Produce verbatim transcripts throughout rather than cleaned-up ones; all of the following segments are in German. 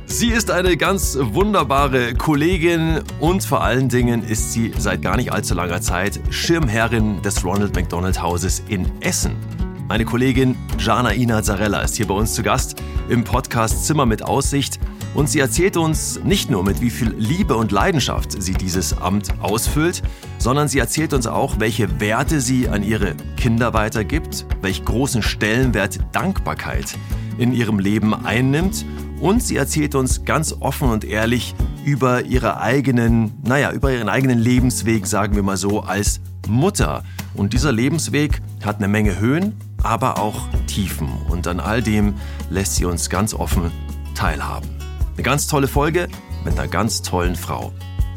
Sie ist eine ganz wunderbare Kollegin und vor allen Dingen ist sie seit gar nicht allzu langer Zeit Schirmherrin des Ronald McDonald Hauses in Essen. Meine Kollegin Jana-Ina Zarella ist hier bei uns zu Gast im Podcast Zimmer mit Aussicht und sie erzählt uns nicht nur, mit wie viel Liebe und Leidenschaft sie dieses Amt ausfüllt, sondern sie erzählt uns auch, welche Werte sie an ihre Kinder weitergibt, welch großen Stellenwert Dankbarkeit in ihrem Leben einnimmt. Und sie erzählt uns ganz offen und ehrlich über ihre eigenen, naja, über ihren eigenen Lebensweg, sagen wir mal so, als Mutter. Und dieser Lebensweg hat eine Menge Höhen, aber auch Tiefen. Und an all dem lässt sie uns ganz offen teilhaben. Eine ganz tolle Folge mit einer ganz tollen Frau.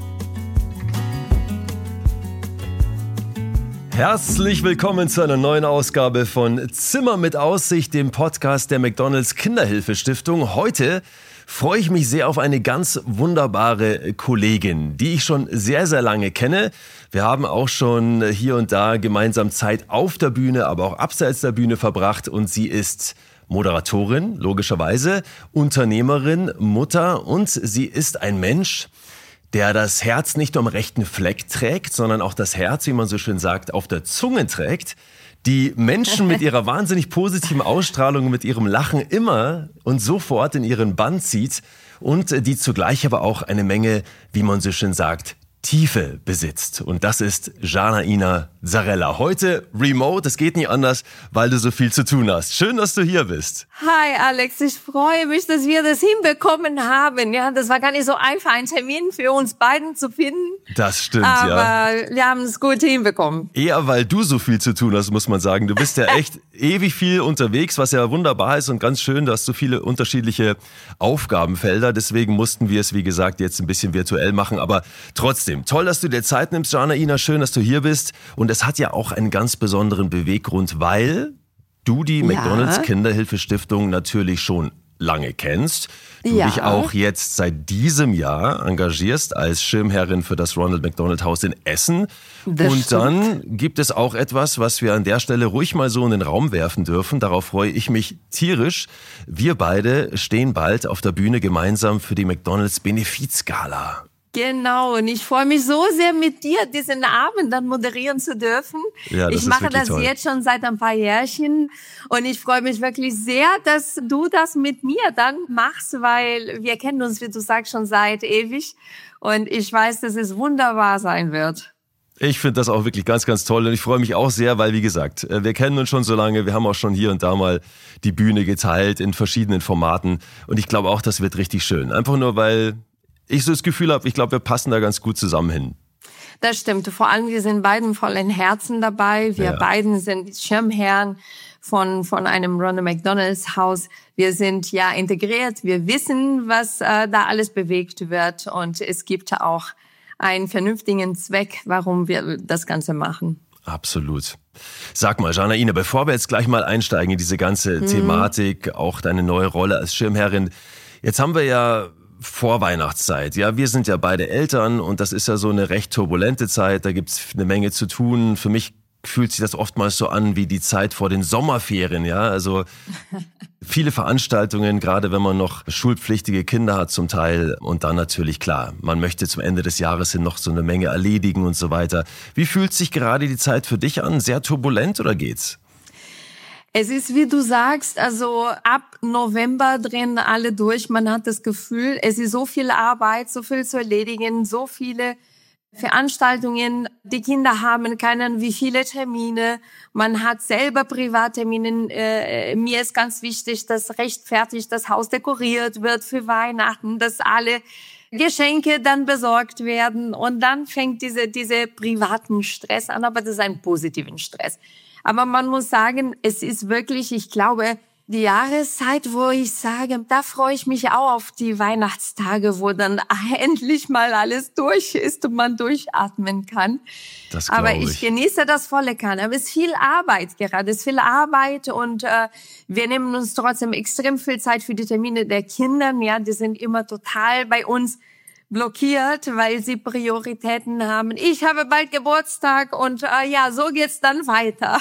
Herzlich willkommen zu einer neuen Ausgabe von Zimmer mit Aussicht, dem Podcast der McDonald's Kinderhilfe-Stiftung. Heute freue ich mich sehr auf eine ganz wunderbare Kollegin, die ich schon sehr, sehr lange kenne. Wir haben auch schon hier und da gemeinsam Zeit auf der Bühne, aber auch abseits der Bühne verbracht und sie ist Moderatorin, logischerweise, Unternehmerin, Mutter und sie ist ein Mensch, der das Herz nicht nur am rechten Fleck trägt, sondern auch das Herz, wie man so schön sagt, auf der Zunge trägt, die Menschen mit ihrer wahnsinnig positiven Ausstrahlung, mit ihrem Lachen immer und sofort in ihren Bann zieht und die zugleich aber auch eine Menge, wie man so schön sagt, Tiefe besitzt. Und das ist Jana-Ina Zarella. Heute remote, es geht nicht anders, weil du so viel zu tun hast. Schön, dass du hier bist. Hi Alex, ich freue mich, dass wir das hinbekommen haben. Ja, das war gar nicht so einfach, einen Termin für uns beiden zu finden. Das stimmt, aber ja. Aber wir haben es gut hinbekommen. Eher, weil du so viel zu tun hast, muss man sagen. Du bist ja echt ewig viel unterwegs, was ja wunderbar ist und ganz schön. Du hast so viele unterschiedliche Aufgabenfelder. Deswegen mussten wir es, wie gesagt, jetzt ein bisschen virtuell machen. Aber trotzdem, toll, dass du dir Zeit nimmst, Jana-Ina. Schön, dass du hier bist. Und es hat ja auch einen ganz besonderen Beweggrund, weil du die ja. McDonald's Kinderhilfe-Stiftung natürlich schon lange kennst. Du ja. dich auch jetzt seit diesem Jahr engagierst als Schirmherrin für das Ronald McDonald Haus in Essen. Das Und stimmt. Dann gibt es auch etwas, was wir an der Stelle ruhig mal so in den Raum werfen dürfen. Darauf freue ich mich tierisch. Wir beide stehen bald auf der Bühne gemeinsam für die McDonald's Benefizgala. Genau, und ich freue mich so sehr, mit dir diesen Abend dann moderieren zu dürfen. Ja, das ich ist mache das toll. jetzt schon seit ein paar Jährchen und ich freue mich wirklich sehr, dass du das mit mir dann machst, weil wir kennen uns, wie du sagst, schon seit ewig und ich weiß, dass es wunderbar sein wird. Ich finde das auch wirklich ganz, ganz toll und ich freue mich auch sehr, weil wie gesagt, wir kennen uns schon so lange, wir haben auch schon hier und da mal die Bühne geteilt in verschiedenen Formaten und ich glaube auch, das wird richtig schön. Einfach nur, weil ich so das Gefühl habe, ich glaube, wir passen da ganz gut zusammen hin. Das stimmt. Vor allem, wir sind beiden voll in Herzen dabei. Wir ja. beiden sind Schirmherren von, von einem Ronald McDonald's Haus. Wir sind ja integriert. Wir wissen, was äh, da alles bewegt wird. Und es gibt auch einen vernünftigen Zweck, warum wir das Ganze machen. Absolut. Sag mal, Jana-Ina, bevor wir jetzt gleich mal einsteigen in diese ganze mhm. Thematik, auch deine neue Rolle als Schirmherrin. Jetzt haben wir ja Vorweihnachtszeit. Ja, wir sind ja beide Eltern und das ist ja so eine recht turbulente Zeit. Da gibt's eine Menge zu tun. Für mich fühlt sich das oftmals so an wie die Zeit vor den Sommerferien. Ja, also viele Veranstaltungen, gerade wenn man noch schulpflichtige Kinder hat zum Teil. Und dann natürlich klar, man möchte zum Ende des Jahres hin noch so eine Menge erledigen und so weiter. Wie fühlt sich gerade die Zeit für dich an? Sehr turbulent oder geht's? Es ist, wie du sagst, also ab November drehen alle durch. Man hat das Gefühl, es ist so viel Arbeit, so viel zu erledigen, so viele Veranstaltungen. Die Kinder haben keinen wie viele Termine. Man hat selber Privattermine. Äh, mir ist ganz wichtig, dass rechtfertigt das Haus dekoriert wird für Weihnachten, dass alle Geschenke dann besorgt werden. Und dann fängt diese, diese privaten Stress an, aber das ist ein positiven Stress. Aber man muss sagen, es ist wirklich, ich glaube, die Jahreszeit, wo ich sage, da freue ich mich auch auf die Weihnachtstage, wo dann endlich mal alles durch ist und man durchatmen kann. Das glaube Aber ich, ich genieße das volle Kanne. Aber es ist viel Arbeit gerade, es ist viel Arbeit und äh, wir nehmen uns trotzdem extrem viel Zeit für die Termine der Kinder. Ja, die sind immer total bei uns blockiert, weil sie Prioritäten haben. Ich habe bald Geburtstag und äh, ja, so geht's dann weiter.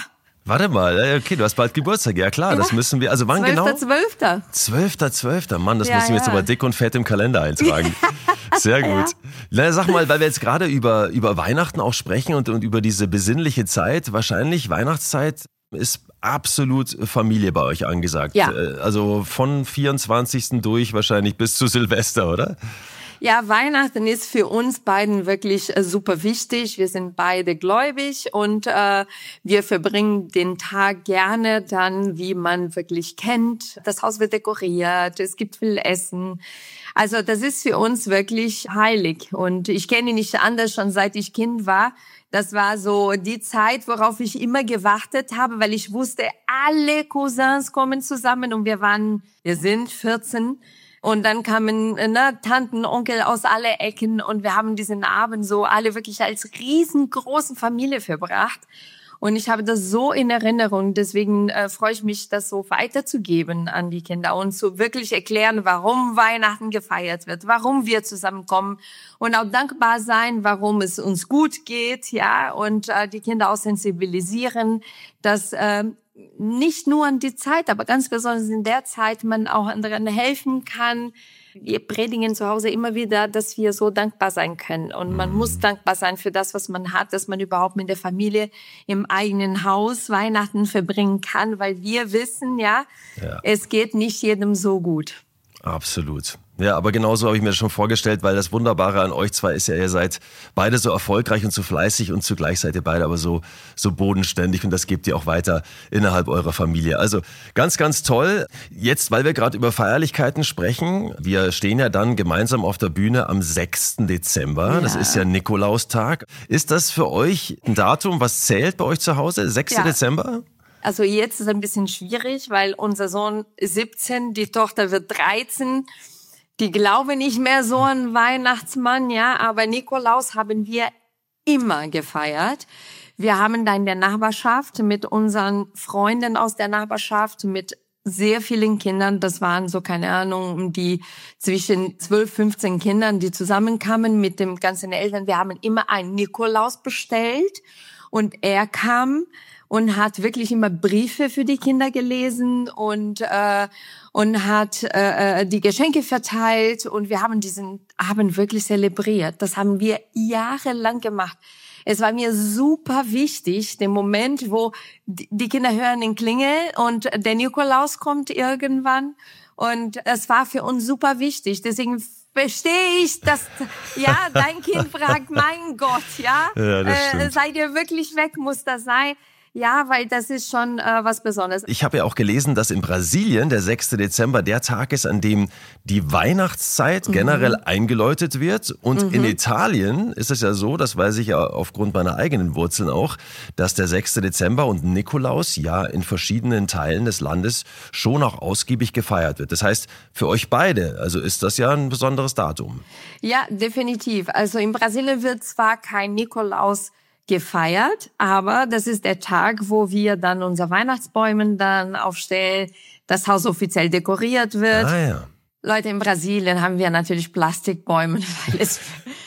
Warte mal, okay, du hast bald Geburtstag. Ja klar, das müssen wir, also wann genau? zwölfter zwölfter zwölfter zwölfter Mann, das Ja, müssen wir jetzt ja. aber dick und fett im Kalender eintragen. Sehr gut. Na, sag mal, weil wir jetzt gerade über, über Weihnachten auch sprechen und, und über diese besinnliche Zeit, wahrscheinlich Weihnachtszeit ist absolut Familie bei euch angesagt. Ja. Also von vierundzwanzigsten durch wahrscheinlich bis zu Silvester, oder? Ja, Weihnachten ist für uns beiden wirklich äh, super wichtig. Wir sind beide gläubig und äh, wir verbringen den Tag gerne dann, wie man wirklich kennt. Das Haus wird dekoriert, es gibt viel Essen. Also das ist für uns wirklich heilig und ich kenne ihn nicht anders, schon seit ich Kind war. Das war so die Zeit, worauf ich immer gewartet habe, weil ich wusste, alle Cousins kommen zusammen und wir waren, wir sind vierzehn. Und dann kamen ne, Tanten, Onkel aus alle Ecken und wir haben diesen Abend so alle wirklich als riesengroßen Familie verbracht. Und ich habe das so in Erinnerung, deswegen äh, freue ich mich, das so weiterzugeben an die Kinder und zu wirklich erklären, warum Weihnachten gefeiert wird, warum wir zusammenkommen und auch dankbar sein, warum es uns gut geht, ja, und äh, die Kinder auch sensibilisieren, dass äh, nicht nur an die Zeit, aber ganz besonders in der Zeit man auch anderen helfen kann. Wir predigen zu Hause immer wieder, dass wir so dankbar sein können. Und man muss dankbar sein für das, was man hat, dass man überhaupt mit der Familie im eigenen Haus Weihnachten verbringen kann, weil wir wissen, ja, Ja. es geht nicht jedem so gut. Absolut. Ja, aber genauso habe ich mir das schon vorgestellt, weil das Wunderbare an euch zwei ist ja, ihr seid beide so erfolgreich und so fleißig und zugleich seid ihr beide aber so, so bodenständig und das gebt ihr auch weiter innerhalb eurer Familie. Also ganz, ganz toll. Jetzt, weil wir gerade über Feierlichkeiten sprechen, wir stehen ja dann gemeinsam auf der Bühne am sechsten Dezember. Ja. Das ist ja Nikolaustag. Ist das für euch ein Datum, was zählt bei euch zu Hause? sechster Ja. Dezember? Also jetzt ist es ein bisschen schwierig, weil unser Sohn ist siebzehn, die Tochter wird dreizehn. Die glauben nicht mehr so an Weihnachtsmann, ja, aber Nikolaus haben wir immer gefeiert. Wir haben da in der Nachbarschaft mit unseren Freunden aus der Nachbarschaft, mit sehr vielen Kindern, das waren so, keine Ahnung, um die zwischen zwölf, fünfzehn Kindern, die zusammenkamen mit den ganzen Eltern. Wir haben immer einen Nikolaus bestellt und er kam und hat wirklich immer Briefe für die Kinder gelesen und äh, und hat äh, die Geschenke verteilt und wir haben diesen Abend wirklich zelebriert. Das haben wir jahrelang gemacht. Es war mir super wichtig, den Moment, wo die Kinder hören den Klingel und der Nikolaus kommt irgendwann und es war für uns super wichtig. Deswegen verstehe ich, dass ja dein Kind fragt, mein Gott, ja, Ja, das äh, stimmt. seid ihr wirklich weg, muss das sein? Ja, weil das ist schon äh, was Besonderes. Ich habe ja auch gelesen, dass in Brasilien der sechster Dezember der Tag ist, an dem die Weihnachtszeit generell eingeläutet wird. Und in Italien ist es ja so, das weiß ich ja aufgrund meiner eigenen Wurzeln auch, dass der sechster Dezember und Nikolaus ja in verschiedenen Teilen des Landes schon auch ausgiebig gefeiert wird. Das heißt, für euch beide, also ist das ja ein besonderes Datum. Ja, definitiv. Also in Brasilien wird zwar kein Nikolaus gefeiert, aber das ist der Tag, wo wir dann unser Weihnachtsbäumen dann aufstellen, das Haus offiziell dekoriert wird. Ah ja. Leute, in Brasilien haben wir natürlich Plastikbäume, weil es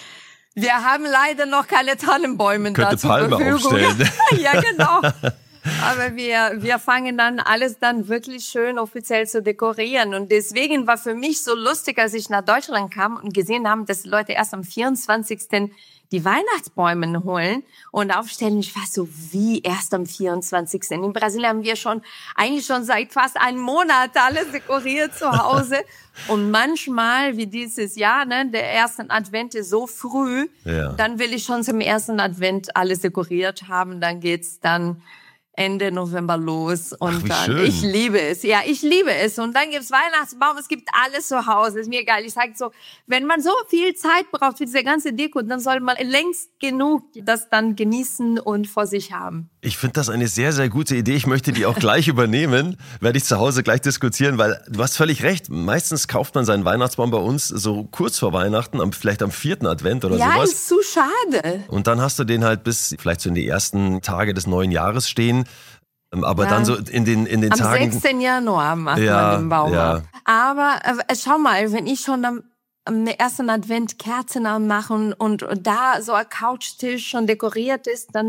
wir haben leider noch keine Tannenbäume da Könnte zur Palme Verfügung. aufstellen. Ja, genau. Aber wir, wir fangen dann alles dann wirklich schön offiziell zu dekorieren. Und deswegen war für mich so lustig, als ich nach Deutschland kam und gesehen haben, dass die Leute erst am vierundzwanzigsten die Weihnachtsbäume holen und aufstellen. Ich war so, wie erst am vierundzwanzigsten In Brasilien haben wir schon, eigentlich schon seit fast einem Monat alles dekoriert zu Hause. Und manchmal, wie dieses Jahr, ne, der ersten Advent ist so früh, Ja. dann will ich schon zum ersten Advent alles dekoriert haben. Dann geht's dann Ende November los und Ach, wie dann, schön. ich liebe es, ja, ich liebe es und dann gibt's Weihnachtsbaum, es gibt alles zu Hause, ist mir egal, ich sage so, wenn man so viel Zeit braucht für diese ganze Deko, dann soll man längst genug das dann genießen und vor sich haben. Ich finde das eine sehr, sehr gute Idee. Ich möchte die auch gleich übernehmen. Werde ich zu Hause gleich diskutieren, weil du hast völlig recht. Meistens kauft man seinen Weihnachtsbaum bei uns so kurz vor Weihnachten, am, vielleicht am vierten Advent oder Ja, sowas. ist zu schade. Und dann hast du den halt bis vielleicht so in die ersten Tage des neuen Jahres stehen. Ähm, Aber Ja. dann so in den, in den Am Tagen. sechsten Januar macht Ja, man den Baum ja. ab. Aber äh, schau mal, wenn ich schon am, am ersten Advent Kerzen anmache und, und, und da so ein Couchtisch schon dekoriert ist, dann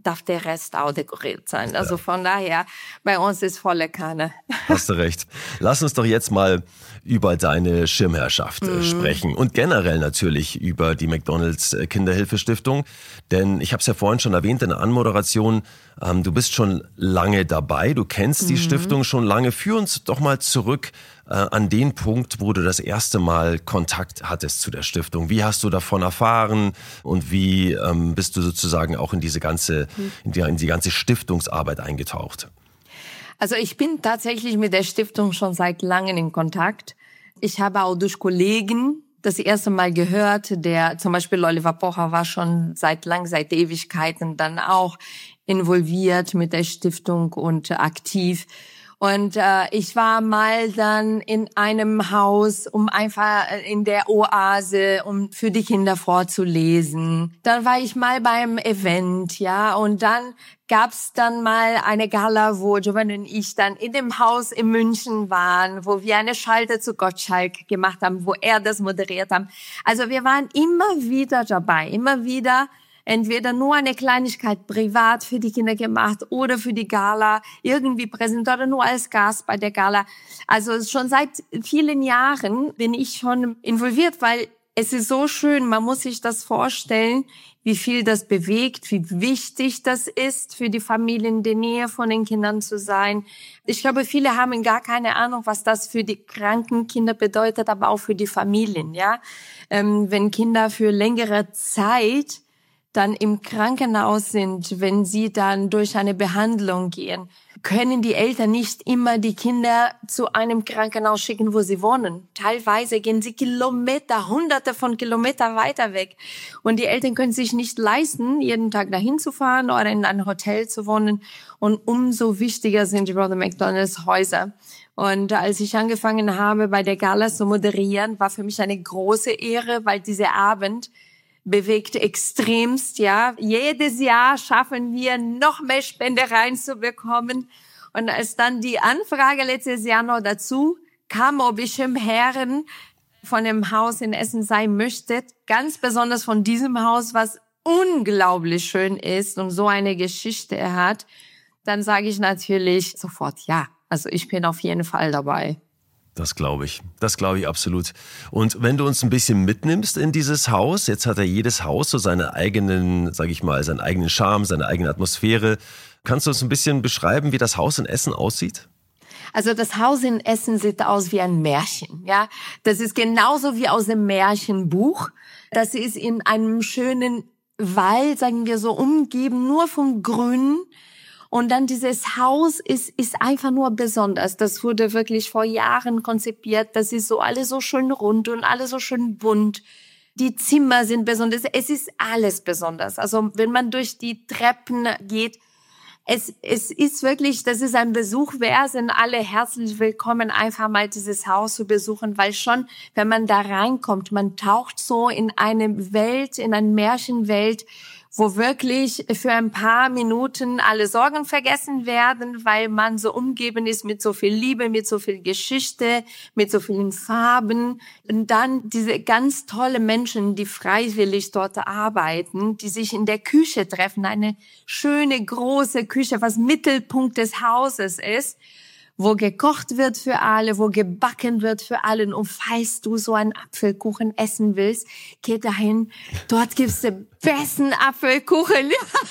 darf der Rest auch dekoriert sein. Also von daher, bei uns ist volle Kanne. Hast du recht. Lass uns doch jetzt mal über deine Schirmherrschaft mhm. sprechen und generell natürlich über die McDonald's Kinderhilfestiftung. Denn ich habe es ja vorhin schon erwähnt in der Anmoderation, ähm, du bist schon lange dabei, du kennst mhm. die Stiftung schon lange. Führ uns doch mal zurück äh, an den Punkt, wo du das erste Mal Kontakt hattest zu der Stiftung. Wie hast du davon erfahren und wie ähm, bist du sozusagen auch in diese ganze, in die, in die ganze Stiftungsarbeit eingetaucht? Also ich bin tatsächlich mit der Stiftung schon seit langem in Kontakt. Ich habe auch durch Kollegen das erste Mal gehört, der zum Beispiel Oliver Pocher war schon seit lang, seit Ewigkeiten dann auch involviert mit der Stiftung und aktiv. Und äh, ich war mal dann in einem Haus, um einfach in der Oase, um für die Kinder vorzulesen. Dann war ich mal beim Event, ja, und dann gab's dann mal eine Gala, wo Giovanni und ich dann in dem Haus in München waren, wo wir eine Schalte zu Gottschalk gemacht haben, wo er das moderiert hat. Also wir waren immer wieder dabei, immer wieder entweder nur eine Kleinigkeit privat für die Kinder gemacht oder für die Gala irgendwie präsentiert oder nur als Gast bei der Gala. Also schon seit vielen Jahren bin ich schon involviert, weil es ist so schön, man muss sich das vorstellen, wie viel das bewegt, wie wichtig das ist, für die Familien in der Nähe von den Kindern zu sein. Ich glaube, viele haben gar keine Ahnung, was das für die kranken Kinder bedeutet, aber auch für die Familien, ja. Ähm, wenn Kinder für längere Zeit dann im Krankenhaus sind, wenn sie dann durch eine Behandlung gehen, können die Eltern nicht immer die Kinder zu einem Krankenhaus schicken, wo sie wohnen. Teilweise gehen sie Kilometer, hunderte von Kilometern weiter weg. Und die Eltern können sich nicht leisten, jeden Tag dahin zu fahren oder in ein Hotel zu wohnen. Und umso wichtiger sind die Ronald McDonald's Häuser. Und als ich angefangen habe, bei der Gala zu moderieren, war für mich eine große Ehre, weil dieser Abend bewegt extremst, ja. Jedes Jahr schaffen wir noch mehr Spende reinzubekommen. Und als dann die Anfrage letztes Jahr noch dazu kam, ob ich im Herren von dem Haus in Essen sein möchte, ganz besonders von diesem Haus, was unglaublich schön ist und so eine Geschichte hat, dann sage ich natürlich sofort ja. Also ich bin auf jeden Fall dabei. Das glaube ich. Das glaube ich absolut. Und wenn du uns ein bisschen mitnimmst in dieses Haus, jetzt hat ja jedes Haus so seine eigenen, sage ich mal, seinen eigenen Charme, seine eigene Atmosphäre. Kannst du uns ein bisschen beschreiben, wie das Haus in Essen aussieht? Also das Haus in Essen sieht aus wie ein Märchen, ja. Das ist genauso wie aus dem Märchenbuch. Das ist in einem schönen Wald, sagen wir so, umgeben nur vom Grün. Und dann dieses Haus ist, ist einfach nur besonders. Das wurde wirklich vor Jahren konzipiert. Das ist so alles so schön rund und alles so schön bunt. Die Zimmer sind besonders. Es ist alles besonders. Also wenn man durch die Treppen geht, es, es ist wirklich, das ist ein Besuch wert. Sind alle herzlich willkommen, einfach mal dieses Haus zu besuchen, weil schon, wenn man da reinkommt, man taucht so in eine Welt, in eine Märchenwelt, wo wirklich für ein paar Minuten alle Sorgen vergessen werden, weil man so umgeben ist mit so viel Liebe, mit so viel Geschichte, mit so vielen Farben. Und dann diese ganz tolle Menschen, die freiwillig dort arbeiten, die sich in der Küche treffen, eine schöne, große Küche, was Mittelpunkt des Hauses ist, wo gekocht wird für alle, wo gebacken wird für alle. Und falls du so einen Apfelkuchen essen willst, geh dahin. Dort gibt's den besten Apfelkuchen.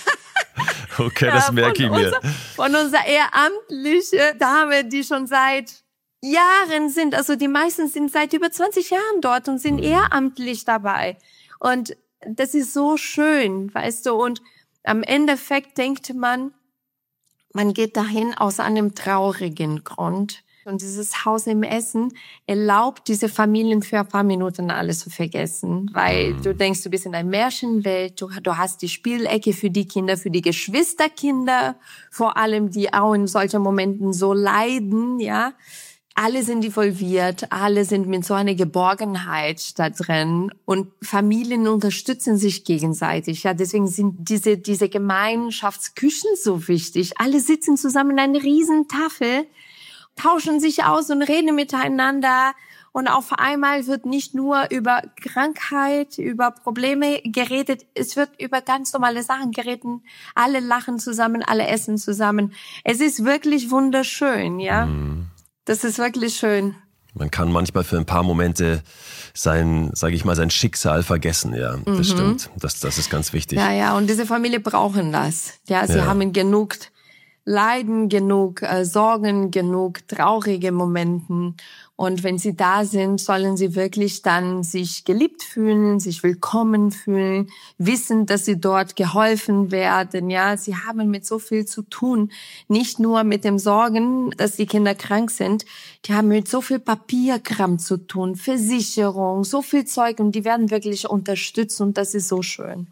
Okay, das ja, merke ich mir. Unser, von unserer ehrenamtlichen Dame, die schon seit Jahren sind, also die meisten sind seit über zwanzig Jahren dort und sind ehrenamtlich dabei. Und das ist so schön, weißt du. Und am Endeffekt denkt man, man geht dahin aus einem traurigen Grund. Und dieses Haus im Essen erlaubt diese Familien für ein paar Minuten alles zu vergessen. Weil du denkst, du bist in einer Märchenwelt, du, du hast die Spielecke für die Kinder, für die Geschwisterkinder, vor allem, die auch in solchen Momenten so leiden, ja. Alle sind involviert, alle sind mit so einer Geborgenheit da drin und Familien unterstützen sich gegenseitig. Ja, deswegen sind diese diese Gemeinschaftsküchen so wichtig. Alle sitzen zusammen an einer riesen Tafel, tauschen sich aus und reden miteinander Und auf einmal wird nicht nur über Krankheit, über Probleme geredet, es wird über ganz normale Sachen geredet. Alle lachen zusammen, alle essen zusammen. Es ist wirklich wunderschön, ja. Mhm. Das ist wirklich schön. Man kann manchmal für ein paar Momente sein, sage ich mal, sein Schicksal vergessen, ja, das mhm. stimmt. Das, das ist ganz wichtig. Ja, ja, und diese Familie brauchen das. Ja, sie ja. haben genug Leiden, genug äh, Sorgen, genug traurige Momenten. Und wenn sie da sind, sollen sie wirklich dann sich geliebt fühlen, sich willkommen fühlen, wissen, dass sie dort geholfen werden. Ja, sie haben mit so viel zu tun. Nicht nur mit dem Sorgen, dass die Kinder krank sind. Die haben mit so viel Papierkram zu tun, Versicherung, so viel Zeug. Und die werden wirklich unterstützt. Und das ist so schön.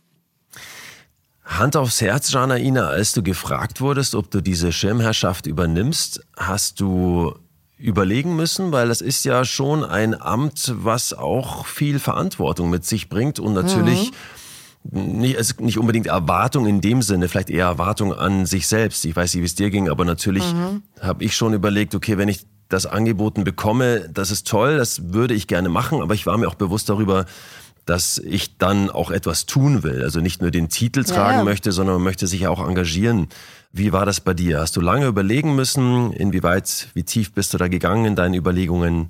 Hand aufs Herz, Janaína, als du gefragt wurdest, ob du diese Schirmherrschaft übernimmst, hast du überlegen müssen, weil das ist ja schon ein Amt, was auch viel Verantwortung mit sich bringt und natürlich mhm. nicht, also nicht unbedingt Erwartung in dem Sinne, vielleicht eher Erwartung an sich selbst. Ich weiß nicht, wie es dir ging, aber natürlich mhm. habe ich schon überlegt, okay, wenn ich das angeboten bekomme, das ist toll, das würde ich gerne machen, aber ich war mir auch bewusst darüber, dass ich dann auch etwas tun will. Also nicht nur den Titel tragen ja, ja. möchte, sondern man möchte sich ja auch engagieren. Wie war das bei dir? Hast du lange überlegen müssen? Inwieweit, wie tief bist du da gegangen in deinen Überlegungen?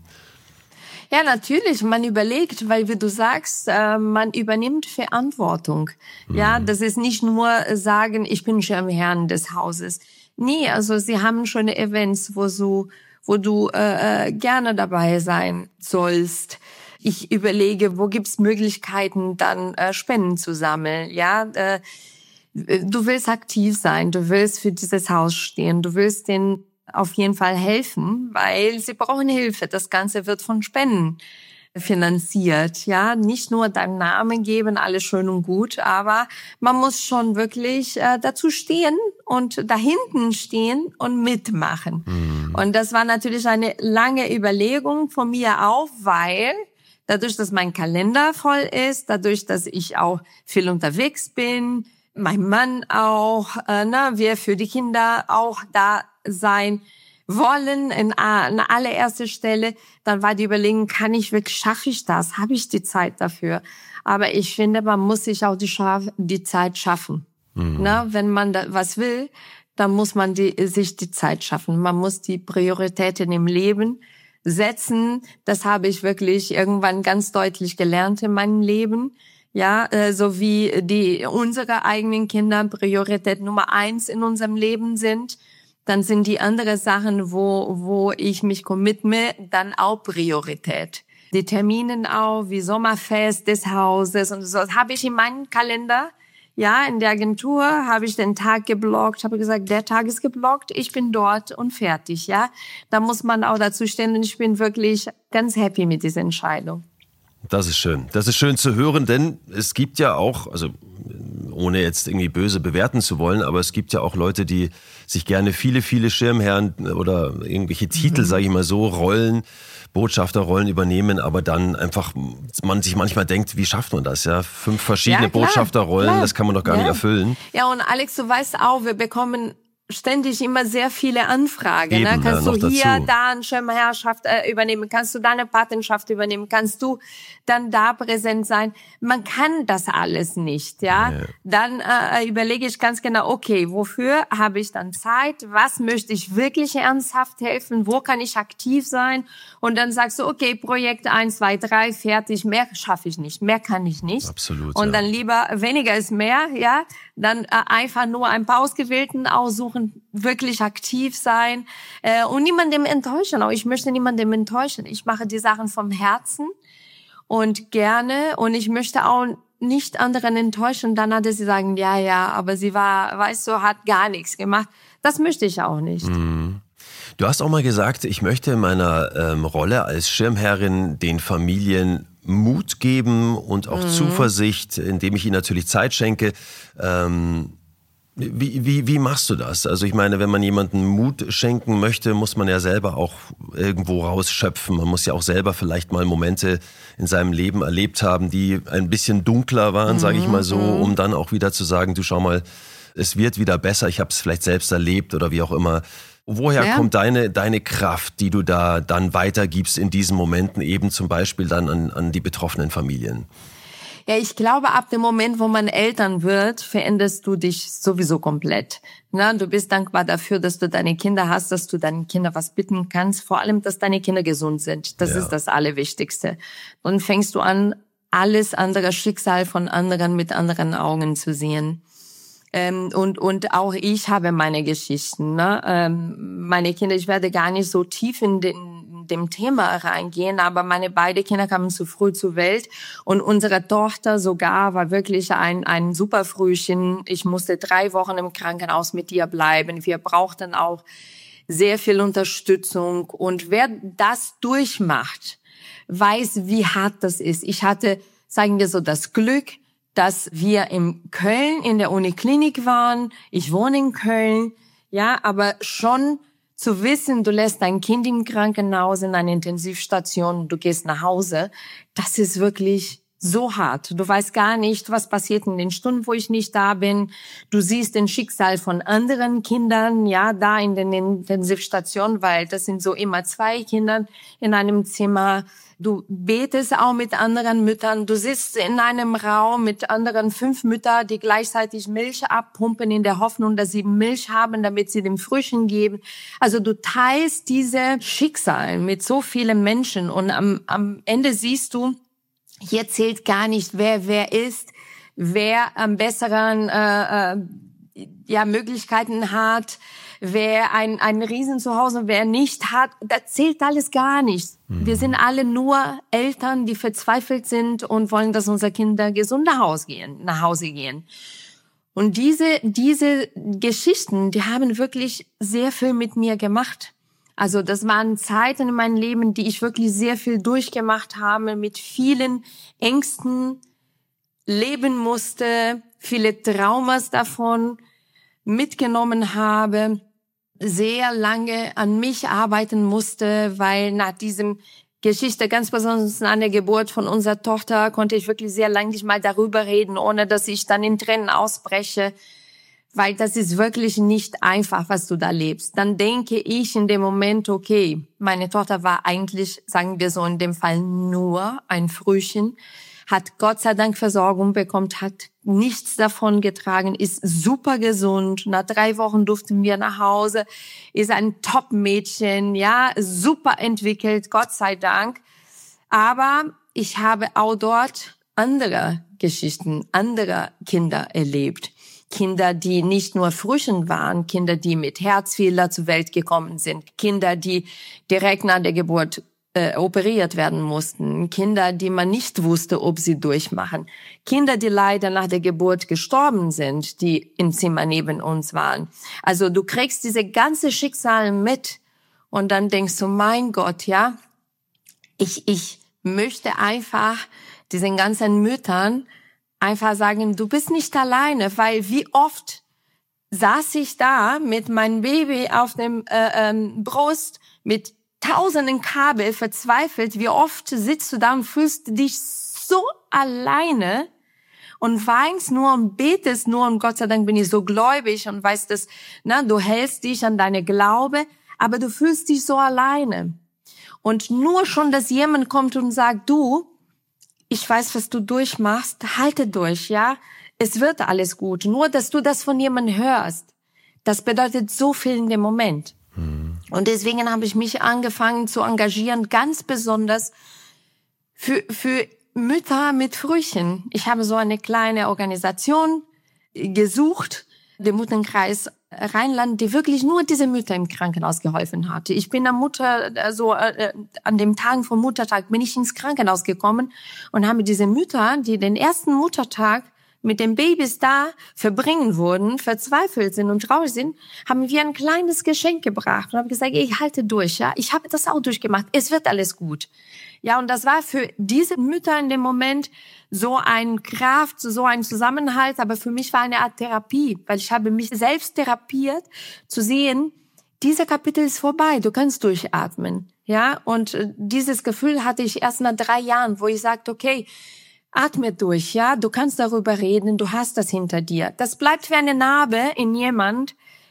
Ja, natürlich. Man überlegt, weil wie du sagst, äh, man übernimmt Verantwortung. Mhm. Ja, das ist nicht nur sagen, ich bin Schirmherrin des Hauses. Nee, also sie haben schon Events, wo du, wo du äh, gerne dabei sein sollst. Ich überlege, wo gibt's Möglichkeiten, dann äh, Spenden zu sammeln. Ja, äh, du willst aktiv sein, du willst für dieses Haus stehen, du willst denen auf jeden Fall helfen, weil sie brauchen Hilfe. Das Ganze wird von Spenden finanziert. Ja, nicht nur deinen Namen geben, alles schön und gut, aber man muss schon wirklich äh, dazu stehen und da hinten stehen und mitmachen. Mhm. Und das war natürlich eine lange Überlegung von mir auch, weil dadurch, dass mein Kalender voll ist, dadurch, dass ich auch viel unterwegs bin, mein Mann auch, äh, ne, wir für die Kinder auch da sein wollen, in, an allererster Stelle, dann war die Überlegung, kann ich wirklich, schaffe ich das? Habe ich die Zeit dafür? Aber ich finde, man muss sich auch die, Scha- die Zeit schaffen. Mhm. Ne? Wenn man da was will, dann muss man die, sich die Zeit schaffen. Man muss die Prioritäten im Leben setzen. Das habe ich wirklich irgendwann ganz deutlich gelernt in meinem Leben. Ja, äh, so wie die unsere eigenen Kinder Priorität Nummer eins in unserem Leben sind, dann sind die anderen Sachen, wo wo ich mich commitme, dann auch Priorität. Die Termine auch, wie Sommerfest des Hauses und so, das habe ich in meinem Kalender. Ja, in der Agentur habe ich den Tag geblockt, habe gesagt, der Tag ist geblockt, ich bin dort und fertig, ja. Da muss man auch dazu stehen und ich bin wirklich ganz happy mit dieser Entscheidung. Das ist schön. Das ist schön zu hören, denn es gibt ja auch, also ohne jetzt irgendwie böse bewerten zu wollen, aber es gibt ja auch Leute, die sich gerne viele, viele Schirmherren oder irgendwelche Titel, mhm. sage ich mal so, Rollen, Botschafterrollen übernehmen, aber dann einfach man sich manchmal denkt, wie schafft man das? Ja, fünf verschiedene ja, klar, Botschafterrollen, klar. Das kann man doch gar ja. nicht erfüllen. Ja, und Alex, du weißt auch, wir bekommen ständig immer sehr viele Anfragen. Eben, ne? Kannst ja, du hier, dazu. da eine Schirmherrschaft äh, übernehmen? Kannst du da eine Patenschaft übernehmen? Kannst du dann da präsent sein? Man kann das alles nicht, ja. ja. Dann äh, überlege ich ganz genau, okay, wofür habe ich dann Zeit? Was möchte ich wirklich ernsthaft helfen? Wo kann ich aktiv sein? Und dann sagst du, okay, Projekt eins, zwei, drei, fertig. Mehr schaffe ich nicht, mehr kann ich nicht. Absolut. Und ja. dann lieber weniger ist mehr, ja. Dann äh, einfach nur ein paar Ausgewählten aussuchen, wirklich aktiv sein äh, und niemandem enttäuschen. Auch ich möchte niemandem enttäuschen. Ich mache die Sachen vom Herzen und gerne und ich möchte auch nicht anderen enttäuschen. Dann hatte sie sagen, ja, ja, aber sie war, weißt du, hat gar nichts gemacht. Das möchte ich auch nicht. Mhm. Du hast auch mal gesagt, ich möchte in meiner ähm, Rolle als Schirmherrin den Familien Mut geben und auch mhm. Zuversicht, indem ich ihnen natürlich Zeit schenke. Ähm, Wie, wie, wie machst du das? Also ich meine, wenn man jemandem Mut schenken möchte, muss man ja selber auch irgendwo rausschöpfen. Man muss ja auch selber vielleicht mal Momente in seinem Leben erlebt haben, die ein bisschen dunkler waren, mhm, sage ich mal so, um dann auch wieder zu sagen, du schau mal, es wird wieder besser, ich habe es vielleicht selbst erlebt oder wie auch immer. Woher ja? kommt deine, deine Kraft, die du da dann weitergibst in diesen Momenten, eben zum Beispiel dann an, an die betroffenen Familien? Ja, ich glaube, ab dem Moment, wo man Eltern wird, veränderst du dich sowieso komplett. Na, du bist dankbar dafür, dass du deine Kinder hast, dass du deinen Kindern was bitten kannst. Vor allem, dass deine Kinder gesund sind. Das Ja. ist das Allerwichtigste. Dann fängst du an, alles andere Schicksal von anderen mit anderen Augen zu sehen. Ähm, und und auch ich habe meine Geschichten. Ne? Ähm, meine Kinder, ich werde gar nicht so tief in den dem Thema reingehen, aber meine beiden Kinder kamen zu früh zur Welt und unsere Tochter sogar war wirklich ein ein super Frühchen. Ich musste drei Wochen im Krankenhaus mit ihr bleiben. Wir brauchten auch sehr viel Unterstützung und wer das durchmacht, weiß, wie hart das ist. Ich hatte, sagen wir so, das Glück, dass wir in Köln in der Uniklinik waren. Ich wohne in Köln, ja, aber schon zu wissen, du lässt dein Kind im Krankenhaus in einer Intensivstation, du gehst nach Hause, das ist wirklich so hart. Du weißt gar nicht, was passiert in den Stunden, wo ich nicht da bin. Du siehst den Schicksal von anderen Kindern, ja, da in den Intensivstationen, weil das sind so immer zwei Kinder in einem Zimmer. Du betest auch mit anderen Müttern. Du sitzt in einem Raum mit anderen fünf Müttern, die gleichzeitig Milch abpumpen in der Hoffnung, dass sie Milch haben, damit sie dem Frühchen geben. Also du teilst diese Schicksal mit so vielen Menschen und am, am Ende siehst du, hier zählt gar nicht, wer wer ist, wer am besseren äh, äh, ja Möglichkeiten hat, wer ein ein Riesen zu Hause, wer nicht hat, das zählt alles gar nicht. Mhm. Wir sind alle nur Eltern, die verzweifelt sind und wollen, dass unsere Kinder gesund nach Hause gehen, nach Hause gehen. Und diese diese Geschichten, die haben wirklich sehr viel mit mir gemacht. Also das waren Zeiten in meinem Leben, die ich wirklich sehr viel durchgemacht habe, mit vielen Ängsten leben musste, viele Traumas davon mitgenommen habe, sehr lange an mich arbeiten musste, weil nach diesem Geschichte, ganz besonders an der Geburt von unserer Tochter, konnte ich wirklich sehr lange nicht mal darüber reden, ohne dass ich dann in Tränen ausbreche. Weil das ist wirklich nicht einfach, was du da lebst. Dann denke ich in dem Moment, okay, meine Tochter war eigentlich, sagen wir so in dem Fall, nur ein Frühchen, hat Gott sei Dank Versorgung bekommen, hat nichts davon getragen, ist super gesund. Nach drei Wochen durften wir nach Hause, ist ein Top-Mädchen, ja, super entwickelt, Gott sei Dank. Aber ich habe auch dort andere Geschichten, andere Kinder erlebt. Kinder, die nicht nur Frühchen waren, Kinder, die mit Herzfehler zur Welt gekommen sind, Kinder, die direkt nach der Geburt äh, operiert werden mussten, Kinder, die man nicht wusste, ob sie durchmachen, Kinder, die leider nach der Geburt gestorben sind, die im Zimmer neben uns waren. Also du kriegst diese ganze Schicksal mit und dann denkst du, mein Gott, ja, ich ich möchte einfach diesen ganzen Müttern einfach sagen, du bist nicht alleine, weil wie oft saß ich da mit meinem Baby auf dem äh, ähm, Brust mit tausenden Kabel verzweifelt. Wie oft sitzt du da und fühlst dich so alleine und weinst nur und betest nur und Gott sei Dank bin ich so gläubig und weißt, dass na, du hältst dich an deine Glaube, aber du fühlst dich so alleine. Und nur schon, dass jemand kommt und sagt, du, ich weiß, was du durchmachst, halte durch, ja. Es wird alles gut. Nur, dass du das von jemandem hörst, das bedeutet so viel in dem Moment. Mhm. Und deswegen habe ich mich angefangen zu engagieren, ganz besonders für, für Mütter mit Frühchen. Ich habe so eine kleine Organisation gesucht, den Mutterkreis Rheinland, die wirklich nur diese Mütter im Krankenhaus geholfen hatte. Ich bin am Mutter, also äh, an dem Tag vom Muttertag bin ich ins Krankenhaus gekommen und habe diese Mütter, die den ersten Muttertag mit den Babys da verbringen wurden, verzweifelt sind und traurig sind, haben wir ein kleines Geschenk gebracht und habe gesagt, ich halte durch, ja, ich habe das auch durchgemacht, es wird alles gut. Ja, und das war für diese Mütter in dem Moment so ein Kraft, so ein Zusammenhalt, aber für mich war eine Art Therapie, weil ich habe mich selbst therapiert, zu sehen, dieser Kapitel ist vorbei, du kannst durchatmen, ja, und dieses Gefühl hatte ich erst nach drei Jahren, wo ich sagte, okay, atme durch, ja, du kannst darüber reden, du hast das hinter dir. Das bleibt wie eine Narbe in jemand,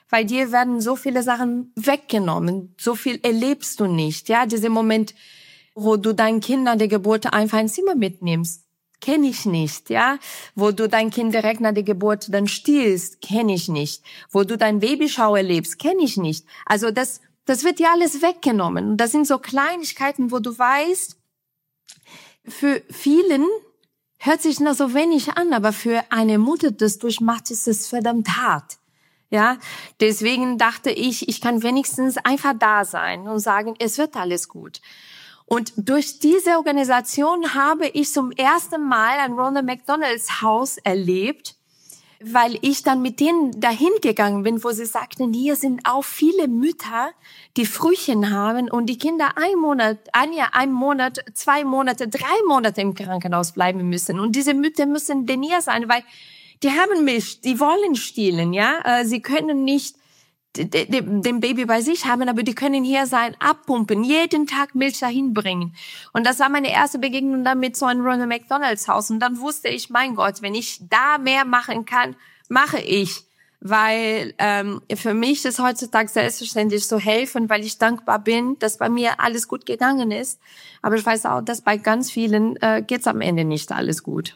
weil dir werden so viele Sachen weggenommen, so viel erlebst du nicht, ja, dieser Moment, wo du dein Kind an der Geburt einfach ins Zimmer mitnimmst, kenne ich nicht, ja, wo du dein Kind direkt nach der Geburt dann stillst, kenne ich nicht, wo du dein Babyshower erlebst, kenne ich nicht, also das, das wird dir alles weggenommen und das sind so Kleinigkeiten, wo du weißt, für vielen hört sich noch so wenig an, aber für eine Mutter, das durchmacht, ist es verdammt hart. Ja, deswegen dachte ich, ich kann wenigstens einfach da sein und sagen, es wird alles gut. Und durch diese Organisation habe ich zum ersten Mal ein Ronald McDonald's Haus erlebt, weil ich dann mit denen dahin gegangen bin, wo sie sagten, hier sind auch viele Mütter, die Frühchen haben und die Kinder ein Monat, ein Jahr, ein Monat, zwei Monate, drei Monate im Krankenhaus bleiben müssen. Und diese Mütter müssen denn hier sein, weil die haben Milch, die wollen stillen, ja. Sie können nicht dem Baby bei sich haben, aber die können hier sein, abpumpen, jeden Tag Milch dahin bringen. Und das war meine erste Begegnung dann mit so einem Ronald McDonald's Haus. Und dann wusste ich, mein Gott, wenn ich da mehr machen kann, mache ich. Weil ähm, für mich ist heutzutage selbstverständlich so helfen, weil ich dankbar bin, dass bei mir alles gut gegangen ist. Aber ich weiß auch, dass bei ganz vielen äh, geht's am Ende nicht alles gut.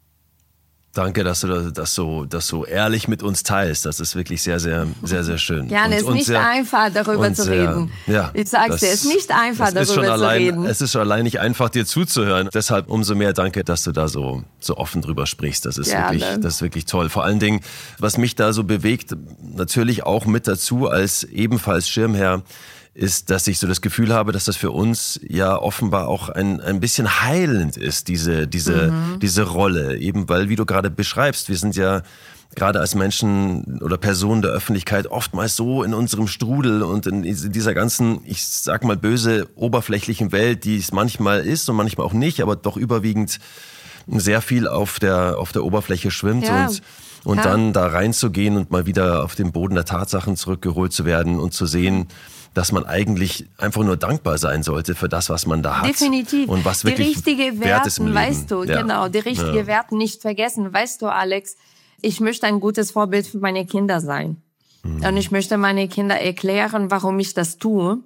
Danke, dass du das so, das so ehrlich mit uns teilst. Das ist wirklich sehr, sehr, sehr, sehr schön. Ja, es ist nicht sehr, einfach, darüber zu sehr, reden. Ja, ich sag's dir, es ist nicht einfach, darüber zu allein, reden. Es ist schon allein nicht einfach, dir zuzuhören. Deshalb umso mehr danke, dass du da so, so offen drüber sprichst. Das ist ja, wirklich, das ist wirklich toll. Vor allen Dingen, was mich da so bewegt, natürlich auch mit dazu als ebenfalls Schirmherr, ist, dass ich so das Gefühl habe, dass das für uns ja offenbar auch ein, ein bisschen heilend ist, diese, diese, mhm. diese Rolle. Eben weil, wie du gerade beschreibst, wir sind ja gerade als Menschen oder Personen der Öffentlichkeit oftmals so in unserem Strudel und in dieser ganzen, ich sag mal böse, oberflächlichen Welt, die es manchmal ist und manchmal auch nicht, aber doch überwiegend sehr viel auf der, auf der Oberfläche schwimmt ja. und Und ja. dann da reinzugehen und mal wieder auf den Boden der Tatsachen zurückgeholt zu werden und zu sehen, dass man eigentlich einfach nur dankbar sein sollte für das, was man da hat. Definitiv. Und was wirklich die richtige wert ist im Leben. Weißt du, ja. genau, die richtige ja. Werte nicht vergessen. Weißt du, Alex, ich möchte ein gutes Vorbild für meine Kinder sein. Mhm. Und ich möchte meine Kinder erklären, warum ich das tue.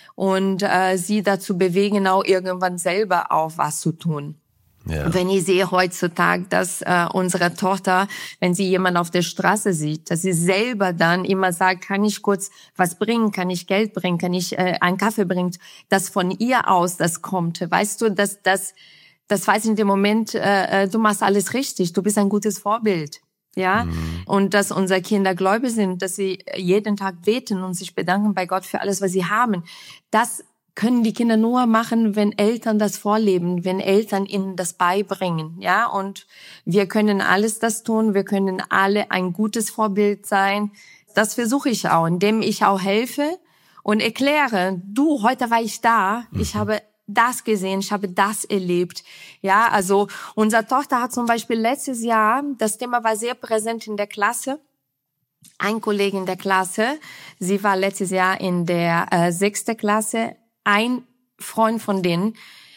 Und äh, sie dazu bewegen, auch irgendwann selber auch was zu tun. Ja. Wenn ich sehe heutzutage, dass äh, unsere Tochter, wenn sie jemanden auf der Straße sieht, dass sie selber dann immer sagt, kann ich kurz was bringen, kann ich Geld bringen, kann ich äh, einen Kaffee bringen, dass von ihr aus das kommt. Weißt du, dass das, das weiß ich in dem Moment, äh, du machst alles richtig, du bist ein gutes Vorbild. Ja, mhm. und dass unsere Kinder gläubig sind, dass sie jeden Tag beten und sich bedanken bei Gott für alles, was sie haben. Das können die Kinder nur machen, wenn Eltern das vorleben, wenn Eltern ihnen das beibringen, ja, und wir können alles das tun, wir können alle ein gutes Vorbild sein. Das versuche ich auch, indem ich auch helfe und erkläre, du, heute war ich da, mhm. ich habe das gesehen, ich habe das erlebt, ja, also unsere Tochter hat zum Beispiel letztes Jahr, das Thema war sehr präsent in der Klasse, ein Kollege in der Klasse, sie war letztes Jahr in der äh, sechsten Klasse, ein Freund von denen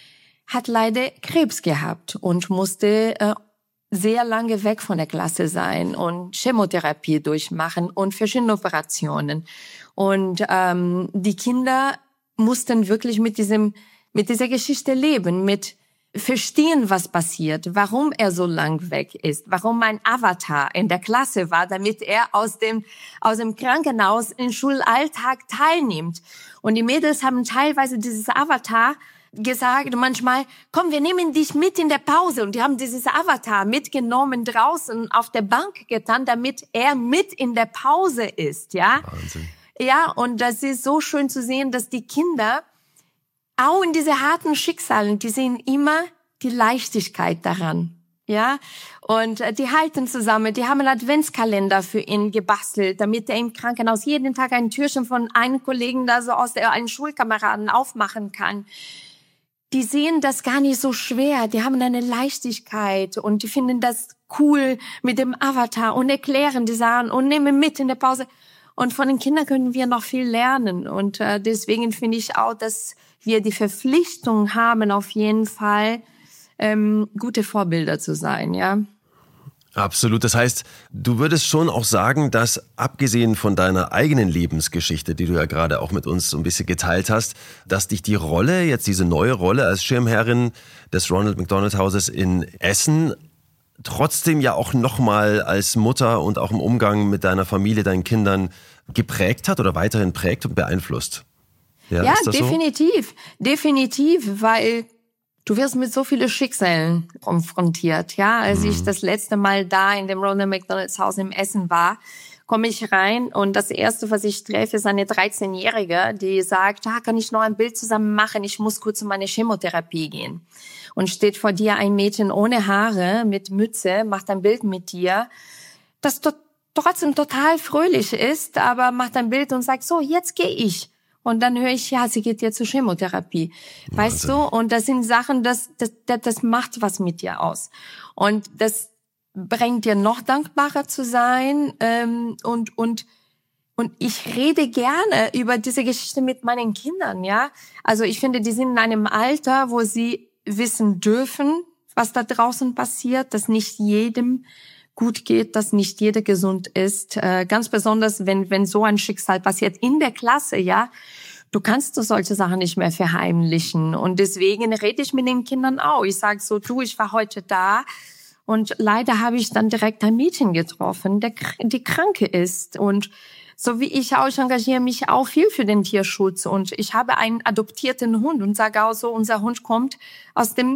hat leider Krebs gehabt und musste äh, sehr lange weg von der Klasse sein und Chemotherapie durchmachen und verschiedene Operationen. Und ähm, die Kinder mussten wirklich mit diesem, mit dieser Geschichte leben, mit verstehen, was passiert, warum er so lang weg ist, warum mein Avatar in der Klasse war, damit er aus dem, aus dem Krankenhaus im Schulalltag teilnimmt. Und die Mädels haben teilweise dieses Avatar gesagt, manchmal, komm, wir nehmen dich mit in der Pause. Und die haben dieses Avatar mitgenommen draußen auf der Bank getan, damit er mit in der Pause ist, ja. Wahnsinn. Ja, und das ist so schön zu sehen, dass die Kinder auch in diese harten Schicksalen, die sehen immer die Leichtigkeit daran, ja. Und äh, die halten zusammen, die haben einen Adventskalender für ihn gebastelt, damit er im Krankenhaus jeden Tag ein Türchen von einem Kollegen da so aus der, einen Schulkameraden aufmachen kann. Die sehen das gar nicht so schwer, die haben eine Leichtigkeit und die finden das cool mit dem Avatar und erklären die Sachen und nehmen mit in der Pause. Und von den Kindern können wir noch viel lernen. Und äh, deswegen finde ich auch, dass wir die Verpflichtung haben, auf jeden Fall ähm, gute Vorbilder zu sein, ja. Absolut. Das heißt, du würdest schon auch sagen, dass abgesehen von deiner eigenen Lebensgeschichte, die du ja gerade auch mit uns so ein bisschen geteilt hast, dass dich die Rolle, jetzt diese neue Rolle als Schirmherrin des Ronald McDonald Hauses in Essen trotzdem ja auch nochmal als Mutter und auch im Umgang mit deiner Familie, deinen Kindern geprägt hat oder weiterhin prägt und beeinflusst. Ja, ja, definitiv. So? Definitiv, weil du wirst mit so vielen Schicksalen konfrontiert. Ja, als mhm. ich das letzte Mal da in dem Ronald McDonald Haus im Essen war, komme ich rein und das Erste, was ich treffe, ist eine dreizehnjährige, die sagt, ah, kann ich noch ein Bild zusammen machen? Ich muss kurz in meine Chemotherapie gehen. Und steht vor dir ein Mädchen ohne Haare, mit Mütze, macht ein Bild mit dir, das to- trotzdem total fröhlich ist, aber macht ein Bild und sagt, so, jetzt gehe ich. Und dann höre ich, ja, sie geht jetzt zur Chemotherapie. Weißt du? Und das sind Sachen, das, das, das, das macht was mit dir aus. Und das bringt dir noch dankbarer zu sein. Ähm, und, und, und ich rede gerne über diese Geschichte mit meinen Kindern, ja. Also ich finde, die sind in einem Alter, wo sie wissen dürfen, was da draußen passiert, dass nicht jedem gut geht, dass nicht jeder gesund ist. Äh, ganz besonders, wenn wenn so ein Schicksal passiert in der Klasse, ja. Du kannst du solche Sachen nicht mehr verheimlichen. Und deswegen rede ich mit den Kindern auch. Ich sage so, du, ich war heute da und leider habe ich dann direkt ein Mädchen getroffen, der, die kranke ist. Und so wie ich auch, ich engagiere mich auch viel für den Tierschutz. Und ich habe einen adoptierten Hund und sage auch so, unser Hund kommt aus dem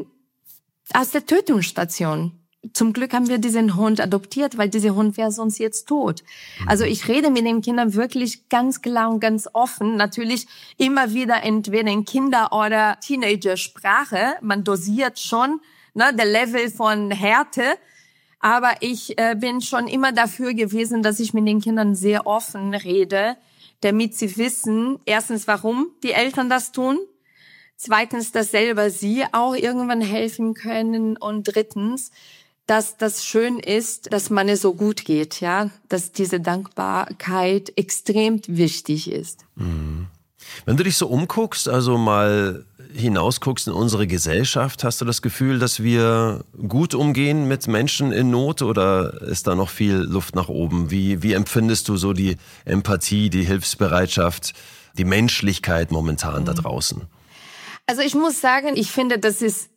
aus der Tötungsstation. Zum Glück haben wir diesen Hund adoptiert, weil dieser Hund wäre sonst jetzt tot. Also ich rede mit den Kindern wirklich ganz klar und ganz offen. Natürlich immer wieder entweder in Kinder- oder Teenager-Sprache. Man dosiert schon, ne, der Level von Härte. Aber ich äh, bin schon immer dafür gewesen, dass ich mit den Kindern sehr offen rede, damit sie wissen, erstens, warum die Eltern das tun. Zweitens, dass selber sie auch irgendwann helfen können. Und drittens, dass das schön ist, dass man es so gut geht, ja, dass diese Dankbarkeit extrem wichtig ist. Mhm. Wenn du dich so umguckst, also mal hinausguckst in unsere Gesellschaft, hast du das Gefühl, dass wir gut umgehen mit Menschen in Not oder ist da noch viel Luft nach oben? Wie, wie empfindest du so die Empathie, die Hilfsbereitschaft, die Menschlichkeit momentan mhm. da draußen? Also ich muss sagen, ich finde, das ist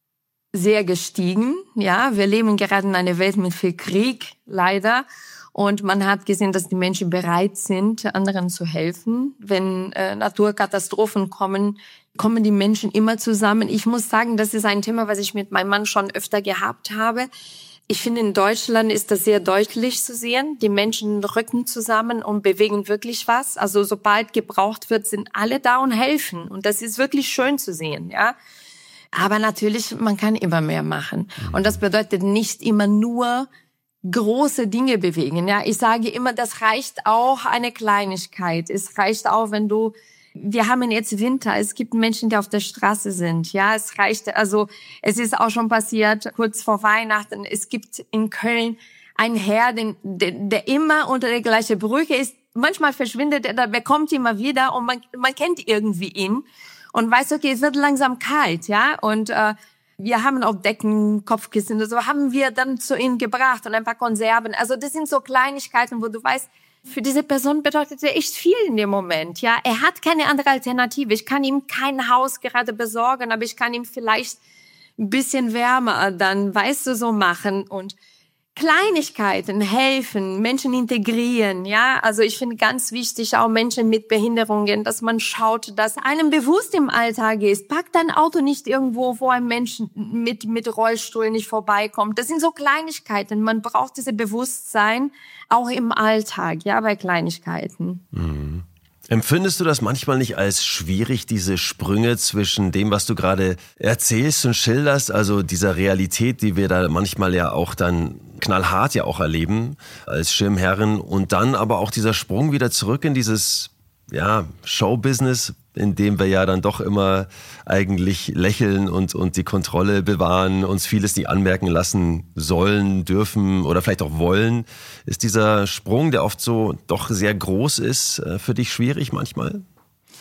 sehr gestiegen. Ja, wir leben gerade in einer Welt mit viel Krieg, leider. Und man hat gesehen, dass die Menschen bereit sind, anderen zu helfen. Wenn äh, Naturkatastrophen kommen, kommen die Menschen immer zusammen. Ich muss sagen, das ist ein Thema, was ich mit meinem Mann schon öfter gehabt habe. Ich finde, in Deutschland ist das sehr deutlich zu sehen. Die Menschen rücken zusammen und bewegen wirklich was. Also sobald gebraucht wird, sind alle da und helfen. Und das ist wirklich schön zu sehen, ja. Aber natürlich, man kann immer mehr machen. Und das bedeutet nicht immer nur große Dinge bewegen. Ja, ich sage immer, das reicht auch eine Kleinigkeit. Es reicht auch, wenn du, wir haben jetzt Winter, es gibt Menschen, die auf der Straße sind. Ja, es reicht, also es ist auch schon passiert, kurz vor Weihnachten, es gibt in Köln einen Herr, den, der, der immer unter der gleichen Brücke ist. Manchmal verschwindet er, der kommt immer wieder und man, man kennt irgendwie ihn. Und weißt, okay, es wird langsam kalt, ja, und äh, wir haben auch Decken, Kopfkissen und so, haben wir dann zu ihnen gebracht und ein paar Konserven. Also das sind so Kleinigkeiten, wo du weißt, für diese Person bedeutet er echt viel in dem Moment, ja. Er hat keine andere Alternative. Ich kann ihm kein Haus gerade besorgen, aber ich kann ihm vielleicht ein bisschen wärmer dann, weißt du, so machen und Kleinigkeiten helfen, Menschen integrieren, ja. Also ich finde ganz wichtig auch Menschen mit Behinderungen, dass man schaut, dass einem bewusst im Alltag ist. Pack dein Auto nicht irgendwo, wo ein Mensch mit mit Rollstuhl nicht vorbeikommt. Das sind so Kleinigkeiten. Man braucht dieses Bewusstsein auch im Alltag, ja, bei Kleinigkeiten. Mhm. Empfindest du das manchmal nicht als schwierig, diese Sprünge zwischen dem, was du gerade erzählst und schilderst, also dieser Realität, die wir da manchmal ja auch dann knallhart ja auch erleben als Schirmherrin und dann aber auch dieser Sprung wieder zurück in dieses ja, Showbusiness, in dem wir ja dann doch immer eigentlich lächeln und, und die Kontrolle bewahren, uns vieles nicht anmerken lassen sollen, dürfen oder vielleicht auch wollen. Ist dieser Sprung, der oft so doch sehr groß ist, für dich schwierig manchmal?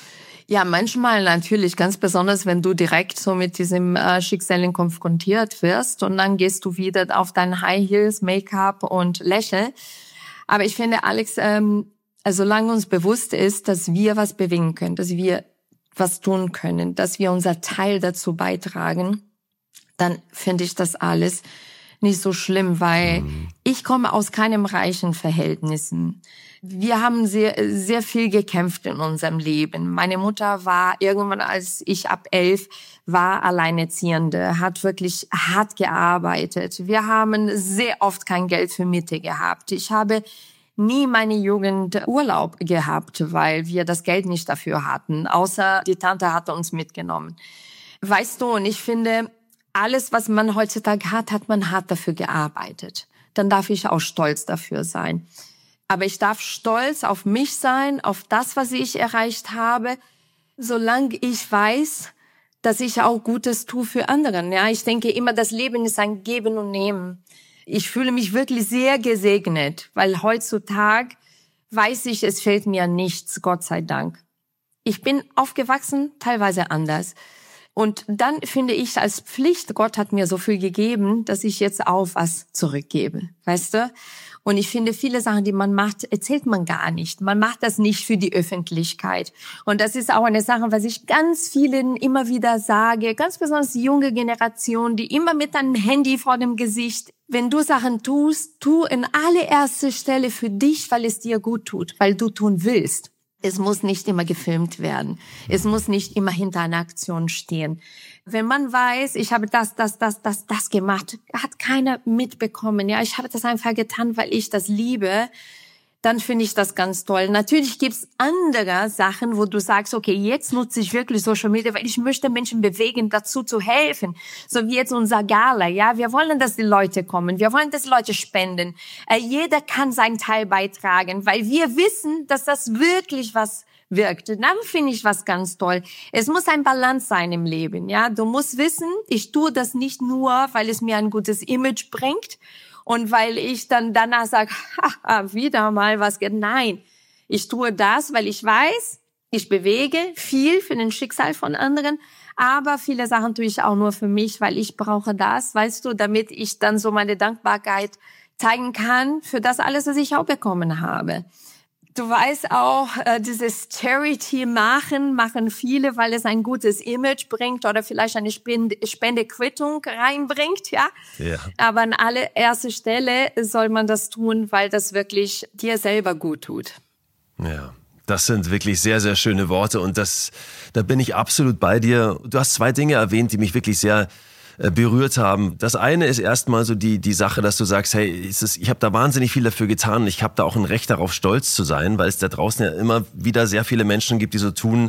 Ja, manchmal natürlich, ganz besonders, wenn du direkt so mit diesem äh, Schicksalen konfrontiert wirst und dann gehst du wieder auf dein High Heels, Make-up und Lächeln. Aber ich finde, Alex, ähm, also solange uns bewusst ist, dass wir was bewegen können, dass wir was tun können, dass wir unser Teil dazu beitragen, dann finde ich das alles nicht so schlimm, weil mhm. ich komme aus keinem reichen Verhältnissen. Wir haben sehr, sehr viel gekämpft in unserem Leben. Meine Mutter war irgendwann, als ich ab elf war, Alleinerziehende, hat wirklich hart gearbeitet. Wir haben sehr oft kein Geld für Miete gehabt. Ich habe nie meine Jugend Urlaub gehabt, weil wir das Geld nicht dafür hatten, außer die Tante hatte uns mitgenommen. Weißt du, und ich finde, alles, was man heutzutage hat, hat man hart dafür gearbeitet. Dann darf ich auch stolz dafür sein. Aber ich darf stolz auf mich sein, auf das, was ich erreicht habe, solange ich weiß, dass ich auch Gutes tue für anderen. Ja, ich denke immer, das Leben ist ein Geben und Nehmen. Ich fühle mich wirklich sehr gesegnet, weil heutzutage weiß ich, es fehlt mir nichts, Gott sei Dank. Ich bin aufgewachsen, teilweise anders. Und dann finde ich als Pflicht, Gott hat mir so viel gegeben, dass ich jetzt auch was zurückgebe, weißt du? Und ich finde, viele Sachen, die man macht, erzählt man gar nicht. Man macht das nicht für die Öffentlichkeit. Und das ist auch eine Sache, was ich ganz vielen immer wieder sage, ganz besonders die junge Generation, die immer mit einem Handy vor dem Gesicht, wenn du Sachen tust, tu in allererster Stelle für dich, weil es dir gut tut, weil du tun willst. Es muss nicht immer gefilmt werden. Es muss nicht immer hinter einer Aktion stehen. Wenn man weiß, ich habe das, das, das, das, das gemacht, hat keiner mitbekommen. Ja, ich habe das einfach getan, weil ich das liebe. Dann finde ich das ganz toll. Natürlich gibt's andere Sachen, wo du sagst, okay, jetzt nutze ich wirklich Social Media, weil ich möchte Menschen bewegen, dazu zu helfen. So wie jetzt unser Gala, ja. Wir wollen, dass die Leute kommen. Wir wollen, dass die Leute spenden. Äh, jeder kann seinen Teil beitragen, weil wir wissen, dass das wirklich was wirkt. Dann finde ich was ganz toll. Es muss ein Balance sein im Leben, ja. Du musst wissen, ich tue das nicht nur, weil es mir ein gutes Image bringt, und weil ich dann danach sage, haha, wieder mal was geht. Nein, ich tue das, weil ich weiß, ich bewege viel für den Schicksal von anderen, aber viele Sachen tue ich auch nur für mich, weil ich brauche das, weißt du, damit ich dann so meine Dankbarkeit zeigen kann für das alles, was ich auch bekommen habe. Du weißt auch, äh, dieses Charity machen, machen viele, weil es ein gutes Image bringt oder vielleicht eine Spende, Spendequittung reinbringt, ja. Ja. Aber an allererster Stelle soll man das tun, weil das wirklich dir selber gut tut. Ja. Das sind wirklich sehr, sehr schöne Worte und das, da bin ich absolut bei dir. Du hast zwei Dinge erwähnt, die mich wirklich sehr berührt haben. Das eine ist erstmal so die die Sache, dass du sagst, hey, ist es, ich habe da wahnsinnig viel dafür getan und ich habe da auch ein Recht darauf, stolz zu sein, weil es da draußen ja immer wieder sehr viele Menschen gibt, die so tun,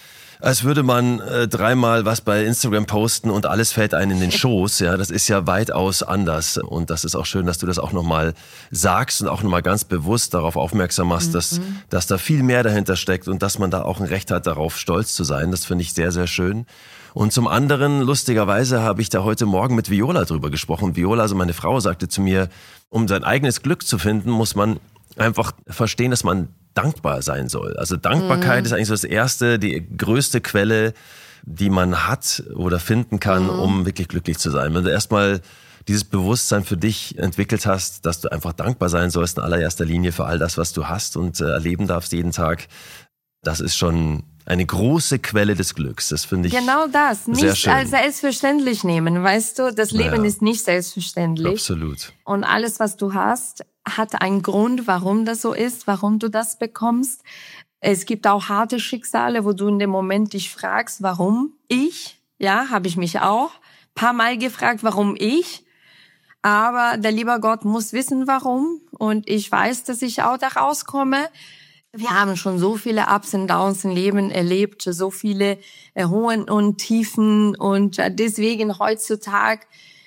als würde man äh, dreimal was bei Instagram posten und alles fällt einem in den Schoß. Ja, das ist ja weitaus anders und das ist auch schön, dass du das auch nochmal sagst und auch nochmal ganz bewusst darauf aufmerksam machst, mhm. dass, dass da viel mehr dahinter steckt und dass man da auch ein Recht hat, darauf stolz zu sein. Das finde ich sehr, sehr schön. Und zum anderen, lustigerweise, habe ich da heute Morgen mit Viola drüber gesprochen. Viola, also meine Frau, sagte zu mir, um sein eigenes Glück zu finden, muss man einfach verstehen, dass man dankbar sein soll. Also Dankbarkeit mhm. ist eigentlich so das erste, die größte Quelle, die man hat oder finden kann, mhm. um wirklich glücklich zu sein. Wenn du erstmal dieses Bewusstsein für dich entwickelt hast, dass du einfach dankbar sein sollst in allererster Linie für all das, was du hast und äh, erleben darfst jeden Tag, das ist schon eine große Quelle des Glücks. Das finde ich genau das. Sehr nicht schön. Als selbstverständlich nehmen, weißt du? Das Leben Ja. ist nicht selbstverständlich. Absolut. Und alles, was du hast, hat einen Grund, warum das so ist, warum du das bekommst. Es gibt auch harte Schicksale, wo du in dem Moment dich fragst, warum ich? Ja, habe ich mich auch ein paar Mal gefragt, warum ich? Aber der liebe Gott muss wissen, warum. Und ich weiß, dass ich auch da rauskomme. Wir haben schon so viele Ups und Downs im Leben erlebt, so viele äh, Hohen und Tiefen und äh, deswegen heutzutage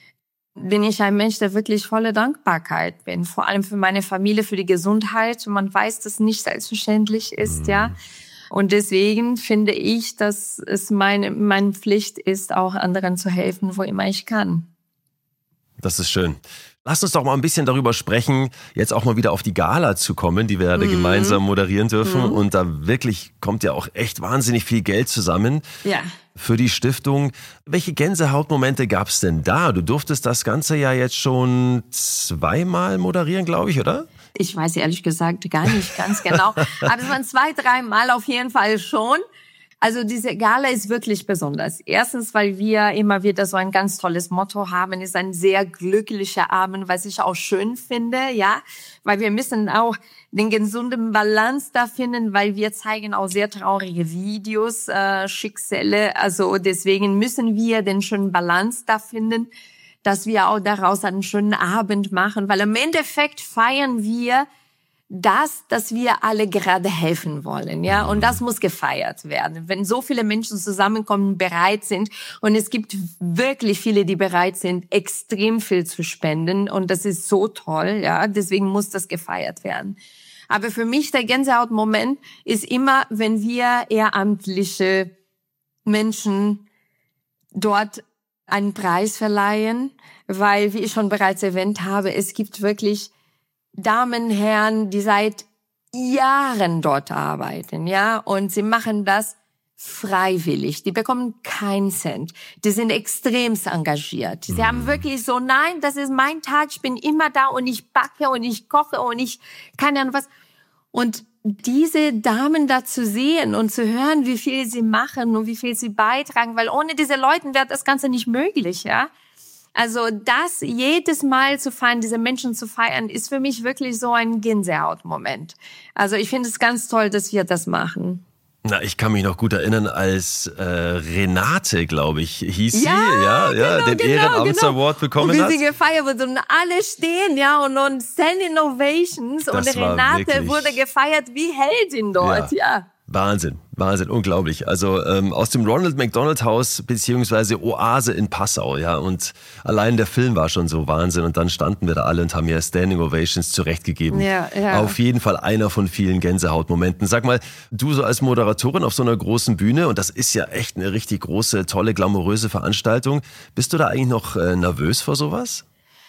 bin ich ein Mensch, der wirklich voller Dankbarkeit bin, vor allem für meine Familie, für die Gesundheit. Man weiß, dass es nicht selbstverständlich ist, mhm. ja. Und deswegen finde ich, dass es meine meine Pflicht ist, auch anderen zu helfen, wo immer ich kann. Das ist schön. Lass uns doch mal ein bisschen darüber sprechen, jetzt auch mal wieder auf die Gala zu kommen, die wir ja mhm. gemeinsam moderieren dürfen. Mhm. Und da wirklich kommt ja auch echt wahnsinnig viel Geld zusammen ja. für die Stiftung. Welche Gänsehautmomente gab es denn da? Du durftest das Ganze ja jetzt schon zweimal moderieren, glaube ich, oder? Ich weiß ehrlich gesagt gar nicht ganz genau. Aber es waren zwei, drei Mal auf jeden Fall schon. Also diese Gala ist wirklich besonders. Erstens, weil wir immer wieder so ein ganz tolles Motto haben, ist ein sehr glücklicher Abend, was ich auch schön finde, ja, weil wir müssen auch den gesunden Balance da finden, weil wir zeigen auch sehr traurige Videos, äh, Schicksale, also deswegen müssen wir den schönen Balance da finden, dass wir auch daraus einen schönen Abend machen, weil im Endeffekt feiern wir das, dass wir alle gerade helfen wollen, ja, und das muss gefeiert werden. Wenn so viele Menschen zusammenkommen, bereit sind, und es gibt wirklich viele, die bereit sind, extrem viel zu spenden, und das ist so toll, ja, deswegen muss das gefeiert werden. Aber für mich der Gänsehautmoment ist immer, wenn wir ehrenamtliche Menschen dort einen Preis verleihen, weil, wie ich schon bereits erwähnt habe, es gibt wirklich Damen, Herren, die seit Jahren dort arbeiten, ja, und sie machen das freiwillig. Die bekommen keinen Cent. Die sind extremst engagiert. Sie mhm. haben wirklich so, nein, das ist mein Tag, ich bin immer da und ich backe und ich koche und ich keine Ahnung was. Und diese Damen da zu sehen und zu hören, wie viel sie machen und wie viel sie beitragen, weil ohne diese Leute wäre das Ganze nicht möglich, ja. Also das jedes Mal zu feiern, diese Menschen zu feiern, ist für mich wirklich so ein Gänsehautmoment. Also ich finde es ganz toll, dass wir das machen. Na, ich kann mich noch gut erinnern, als äh, Renate, glaube ich, hieß ja, sie, ja, ja, genau, den genau, Ehrenamts-Award genau. bekommen und wie hat. sie gefeiert wurde und alle stehen, ja, und, und Standing Ovations das und Renate wirklich wurde gefeiert wie Heldin dort, ja. ja. Wahnsinn, Wahnsinn, unglaublich. Also ähm, aus dem Ronald McDonald Haus beziehungsweise Oase in Passau, ja, und allein der Film war schon so Wahnsinn und dann standen wir da alle und haben ja Standing Ovations zurechtgegeben. Ja, ja. Auf jeden Fall einer von vielen Gänsehautmomenten. Sag mal, du so als Moderatorin auf so einer großen Bühne, und das ist ja echt eine richtig große, tolle, glamouröse Veranstaltung, bist du da eigentlich noch äh, nervös vor sowas?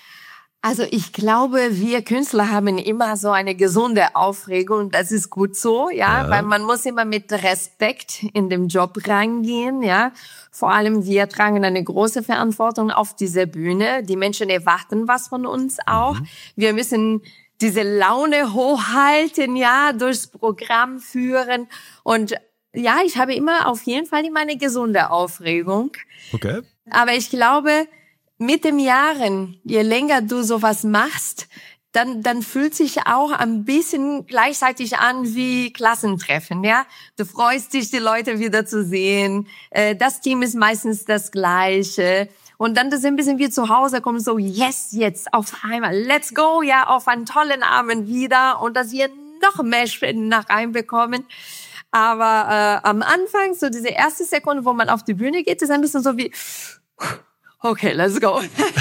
Also ich glaube, wir Künstler haben immer so eine gesunde Aufregung, das ist gut so, ja, ja, weil man muss immer mit Respekt in den Job reingehen, ja. Vor allem wir tragen eine große Verantwortung auf dieser Bühne. Die Menschen erwarten was von uns auch. Mhm. Wir müssen diese Laune hochhalten, ja, durchs Programm führen, und ja, ich habe immer auf jeden Fall immer eine gesunde Aufregung. Okay. Aber ich glaube, mit den Jahren, je länger du sowas machst, dann, dann fühlt sich auch ein bisschen gleichzeitig an wie Klassentreffen, ja. Du freust dich, die Leute wieder zu sehen. Das Team ist meistens das Gleiche. Und dann das ist ein bisschen wie zu Hause, kommt so, yes, jetzt auf einmal, let's go, ja, auf einen tollen Abend wieder, und dass wir noch mehr Spenden nach reinbekommen. Aber äh, am Anfang, so diese erste Sekunde, wo man auf die Bühne geht, ist ein bisschen so wie, okay, let's go.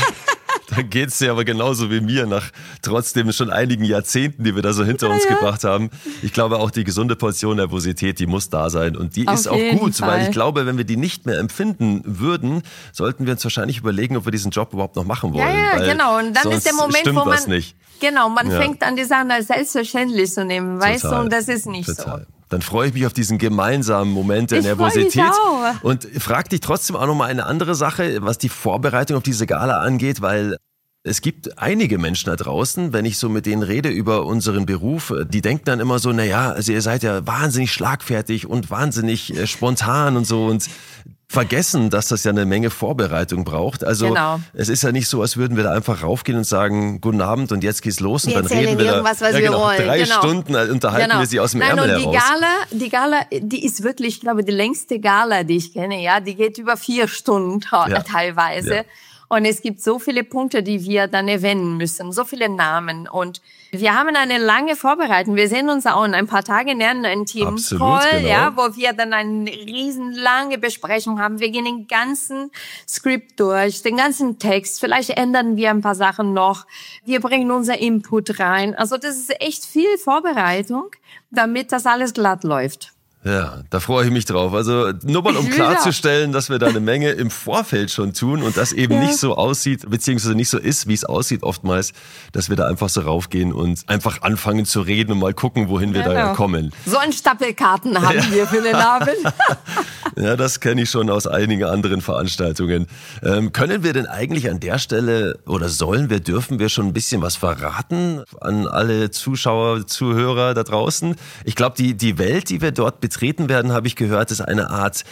Da geht's dir aber genauso wie mir nach trotzdem schon einigen Jahrzehnten, die wir da so hinter ja, uns ja. gebracht haben. Ich glaube auch, die gesunde Portion Nervosität, die muss da sein, und die Auf ist auch gut, Fall. Weil ich glaube, wenn wir die nicht mehr empfinden würden, sollten wir uns wahrscheinlich überlegen, ob wir diesen Job überhaupt noch machen wollen. Ja, ja, genau. Und dann ist der Moment, wo man nicht. Genau, man ja. fängt an, die Sachen als selbstverständlich zu nehmen, Total. Weißt du, und das ist nicht Total. So. Dann freue ich mich auf diesen gemeinsamen Moment der ich Nervosität. Auch. Und frag dich trotzdem auch noch mal eine andere Sache, was die Vorbereitung auf diese Gala angeht, weil es gibt einige Menschen da draußen, wenn ich so mit denen rede über unseren Beruf, die denken dann immer so, na ja, also ihr seid ja wahnsinnig schlagfertig und wahnsinnig äh, spontan und so, und vergessen, dass das ja eine Menge Vorbereitung braucht. Also genau. Es ist ja nicht so, als würden wir da einfach raufgehen und sagen, guten Abend und jetzt geht's los, und wir dann reden wir irgendwas, da was ja, wir genau, wollen. drei genau. Stunden unterhalten genau. wir sie aus dem Nein, Ärmel und die heraus. Gala, die Gala, die ist wirklich, ich glaube, die längste Gala, die ich kenne, ja, die geht über vier Stunden ja. teilweise. Ja. Und es gibt so viele Punkte, die wir dann erwähnen müssen, so viele Namen. Und wir haben eine lange Vorbereitung. Wir sehen uns auch in ein paar Tagen in ein Team-Call, genau. ja, wo wir dann eine riesenlange Besprechung haben. Wir gehen den ganzen Skript durch, den ganzen Text. Vielleicht ändern wir ein paar Sachen noch. Wir bringen unser Input rein. Also das ist echt viel Vorbereitung, damit das alles glatt läuft. Ja, da freue ich mich drauf. Also nur mal um klarzustellen, dass wir da eine Menge im Vorfeld schon tun und das eben ja. nicht so aussieht, beziehungsweise nicht so ist, wie es aussieht oftmals, dass wir da einfach so raufgehen und einfach anfangen zu reden und mal gucken, wohin wir genau. da ja kommen. So ein Stapelkarten haben ja. wir für den Abend. Ja, das kenne ich schon aus einigen anderen Veranstaltungen. Ähm, können wir denn eigentlich an der Stelle oder sollen wir, dürfen wir schon ein bisschen was verraten an alle Zuschauer, Zuhörer da draußen? Ich glaube, die, die Welt, die wir dort betreten werden, habe ich gehört, ist eine Art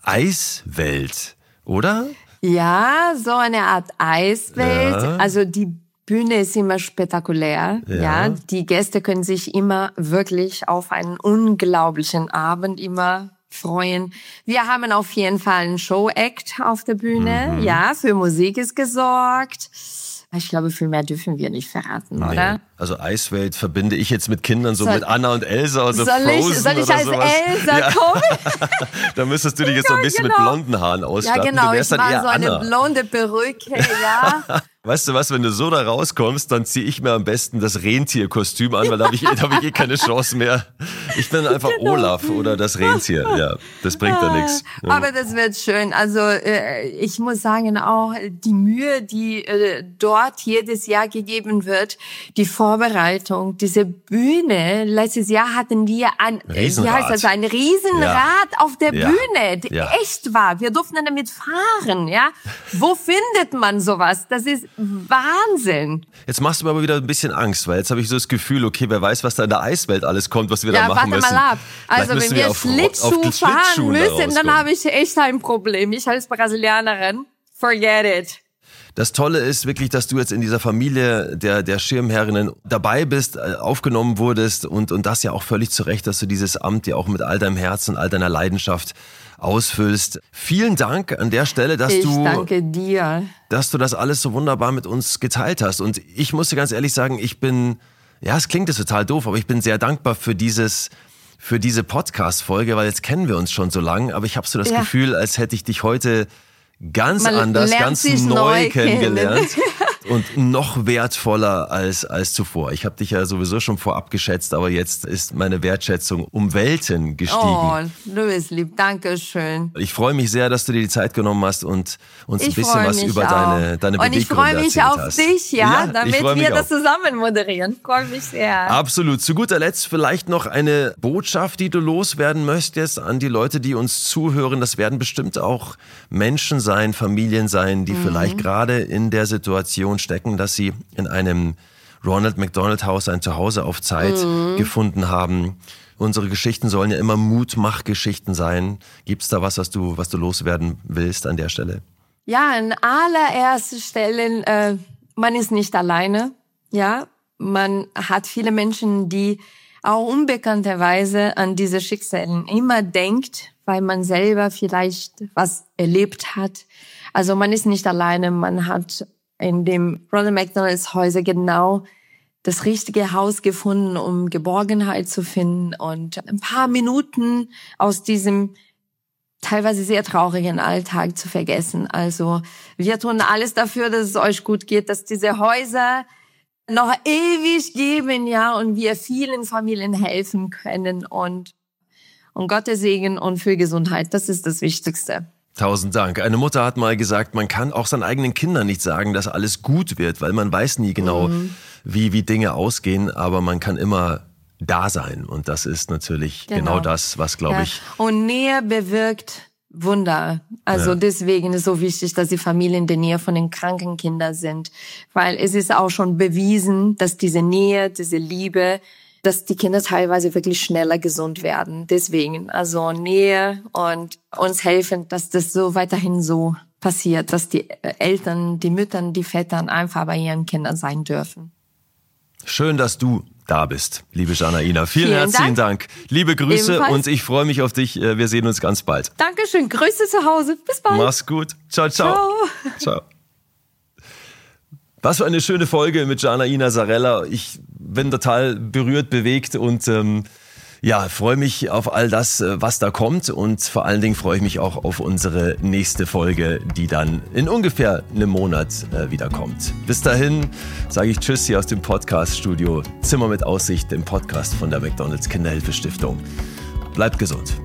Eiswelt, oder? Ja, so eine Art Eiswelt. Ja. Also die Bühne ist immer spektakulär. Ja. ja, die Gäste können sich immer wirklich auf einen unglaublichen Abend immer freuen. Wir haben auf jeden Fall einen Show-Act auf der Bühne. Mhm. Ja, für Musik ist gesorgt. Ich glaube, viel mehr dürfen wir nicht verraten, nee. oder? Also Eiswelt verbinde ich jetzt mit Kindern so soll, mit Anna und Elsa oder so soll Frozen ich, Soll ich oder als sowas. Elsa ja. kommen? Da müsstest du dich jetzt ja, so ein bisschen genau. mit blonden Haaren ausstatten. Ja, genau. Du wärst ich dann eher so eine Anna. blonde Perücke, ja. Weißt du was, wenn du so da rauskommst, dann ziehe ich mir am besten das Rentierkostüm an, weil da habe ich, da hab ich eh keine Chance mehr. Ich bin einfach genau. Olaf oder das Rentier. Ja, das bringt da nichts. Ja. Aber das wird schön. Also äh, ich muss sagen, auch die Mühe, die äh, dort jedes Jahr gegeben wird, die Vorbereitung, diese Bühne. Letztes Jahr hatten wir ein, Riesenrad. wie heißt das, ein Riesenrad ja. auf der ja. Bühne, die ja. echt war. Wir durften damit fahren. Ja, wo findet man sowas? Das ist Wahnsinn. Jetzt machst du mir aber wieder ein bisschen Angst, weil jetzt habe ich so das Gefühl, okay, wer weiß, was da in der Eiswelt alles kommt, was wir ja, da machen müssen. Ja, warte mal ab. Also wenn wir, wir auf, Schlittschuh auf fahren müssen, dann habe ich echt ein Problem. Ich als Brasilianerin, forget it. Das Tolle ist wirklich, dass du jetzt in dieser Familie der, der Schirmherrinnen dabei bist, aufgenommen wurdest und, und das ja auch völlig zu Recht, dass du dieses Amt ja auch mit all deinem Herz und all deiner Leidenschaft ausfüllst. Vielen Dank an der Stelle, dass ich du, Ich danke dir. dass du das alles so wunderbar mit uns geteilt hast. Und ich muss dir ganz ehrlich sagen, ich bin, ja, es klingt jetzt total doof, aber ich bin sehr dankbar für dieses, für diese Podcast-Folge, weil jetzt kennen wir uns schon so lang, aber ich habe so das ja. Gefühl, als hätte ich dich heute ganz Man anders, ganz neu, neu kennengelernt. Und noch wertvoller als, als zuvor. Ich habe dich ja sowieso schon vorab geschätzt, aber jetzt ist meine Wertschätzung um Welten gestiegen. Oh, du bist lieb, danke schön. Ich freue mich sehr, dass du dir die Zeit genommen hast und uns ein bisschen was über auch. deine, deine Beweggründe erzählt hast. Und ich freue mich auf hast. dich, ja, ja damit wir das zusammen moderieren. Ich freue mich sehr. Absolut. Zu guter Letzt vielleicht noch eine Botschaft, die du loswerden möchtest an die Leute, die uns zuhören. Das werden bestimmt auch Menschen sein, Familien sein, die mhm. vielleicht gerade in der Situation stecken, dass sie in einem Ronald McDonald Haus ein Zuhause auf Zeit mhm. gefunden haben. Unsere Geschichten sollen ja immer Mutmachgeschichten sein. Gibt es da was, was du, was du loswerden willst an der Stelle? Ja, an allererster Stelle, äh, man ist nicht alleine. Ja, man hat viele Menschen, die auch unbekannterweise an diese Schicksale immer denkt, weil man selber vielleicht was erlebt hat. Also man ist nicht alleine, man hat in dem Ronald McDonald Häuser genau das richtige Haus gefunden, um Geborgenheit zu finden und ein paar Minuten aus diesem teilweise sehr traurigen Alltag zu vergessen. Also wir tun alles dafür, dass es euch gut geht, dass diese Häuser noch ewig geben, ja, und wir vielen Familien helfen können und, und Gottes Segen und für Gesundheit, das ist das Wichtigste. Tausend Dank. Eine Mutter hat mal gesagt, man kann auch seinen eigenen Kindern nicht sagen, dass alles gut wird, weil man weiß nie genau, mhm. wie, wie Dinge ausgehen, aber man kann immer da sein. Und das ist natürlich genau, genau das, was, glaube ja. ich... Und Nähe bewirkt Wunder. Also ja. deswegen ist es so wichtig, dass die Familien in der Nähe von den kranken Kindern sind. Weil es ist auch schon bewiesen, dass diese Nähe, diese Liebe, dass die Kinder teilweise wirklich schneller gesund werden. Deswegen, also Nähe und uns helfen, dass das so weiterhin so passiert, dass die Eltern, die Mütter, die Väter einfach bei ihren Kindern sein dürfen. Schön, dass du da bist, liebe Janaina. Vielen, Vielen herzlichen Dank. Dank. Liebe Grüße Ebenfalls. Und ich freue mich auf dich. Wir sehen uns ganz bald. Dankeschön. Grüße zu Hause. Bis bald. Mach's gut. Ciao, ciao. Ciao. Ciao. Was für eine schöne Folge mit Janaina Sarella. Ich bin total berührt, bewegt und ähm, ja, freue mich auf all das, was da kommt. Und vor allen Dingen freue ich mich auch auf unsere nächste Folge, die dann in ungefähr einem Monat äh, wiederkommt. Bis dahin sage ich Tschüss hier aus dem Podcast-Studio Zimmer mit Aussicht, dem Podcast von der McDonald's Kinderhilfe Stiftung. Bleibt gesund.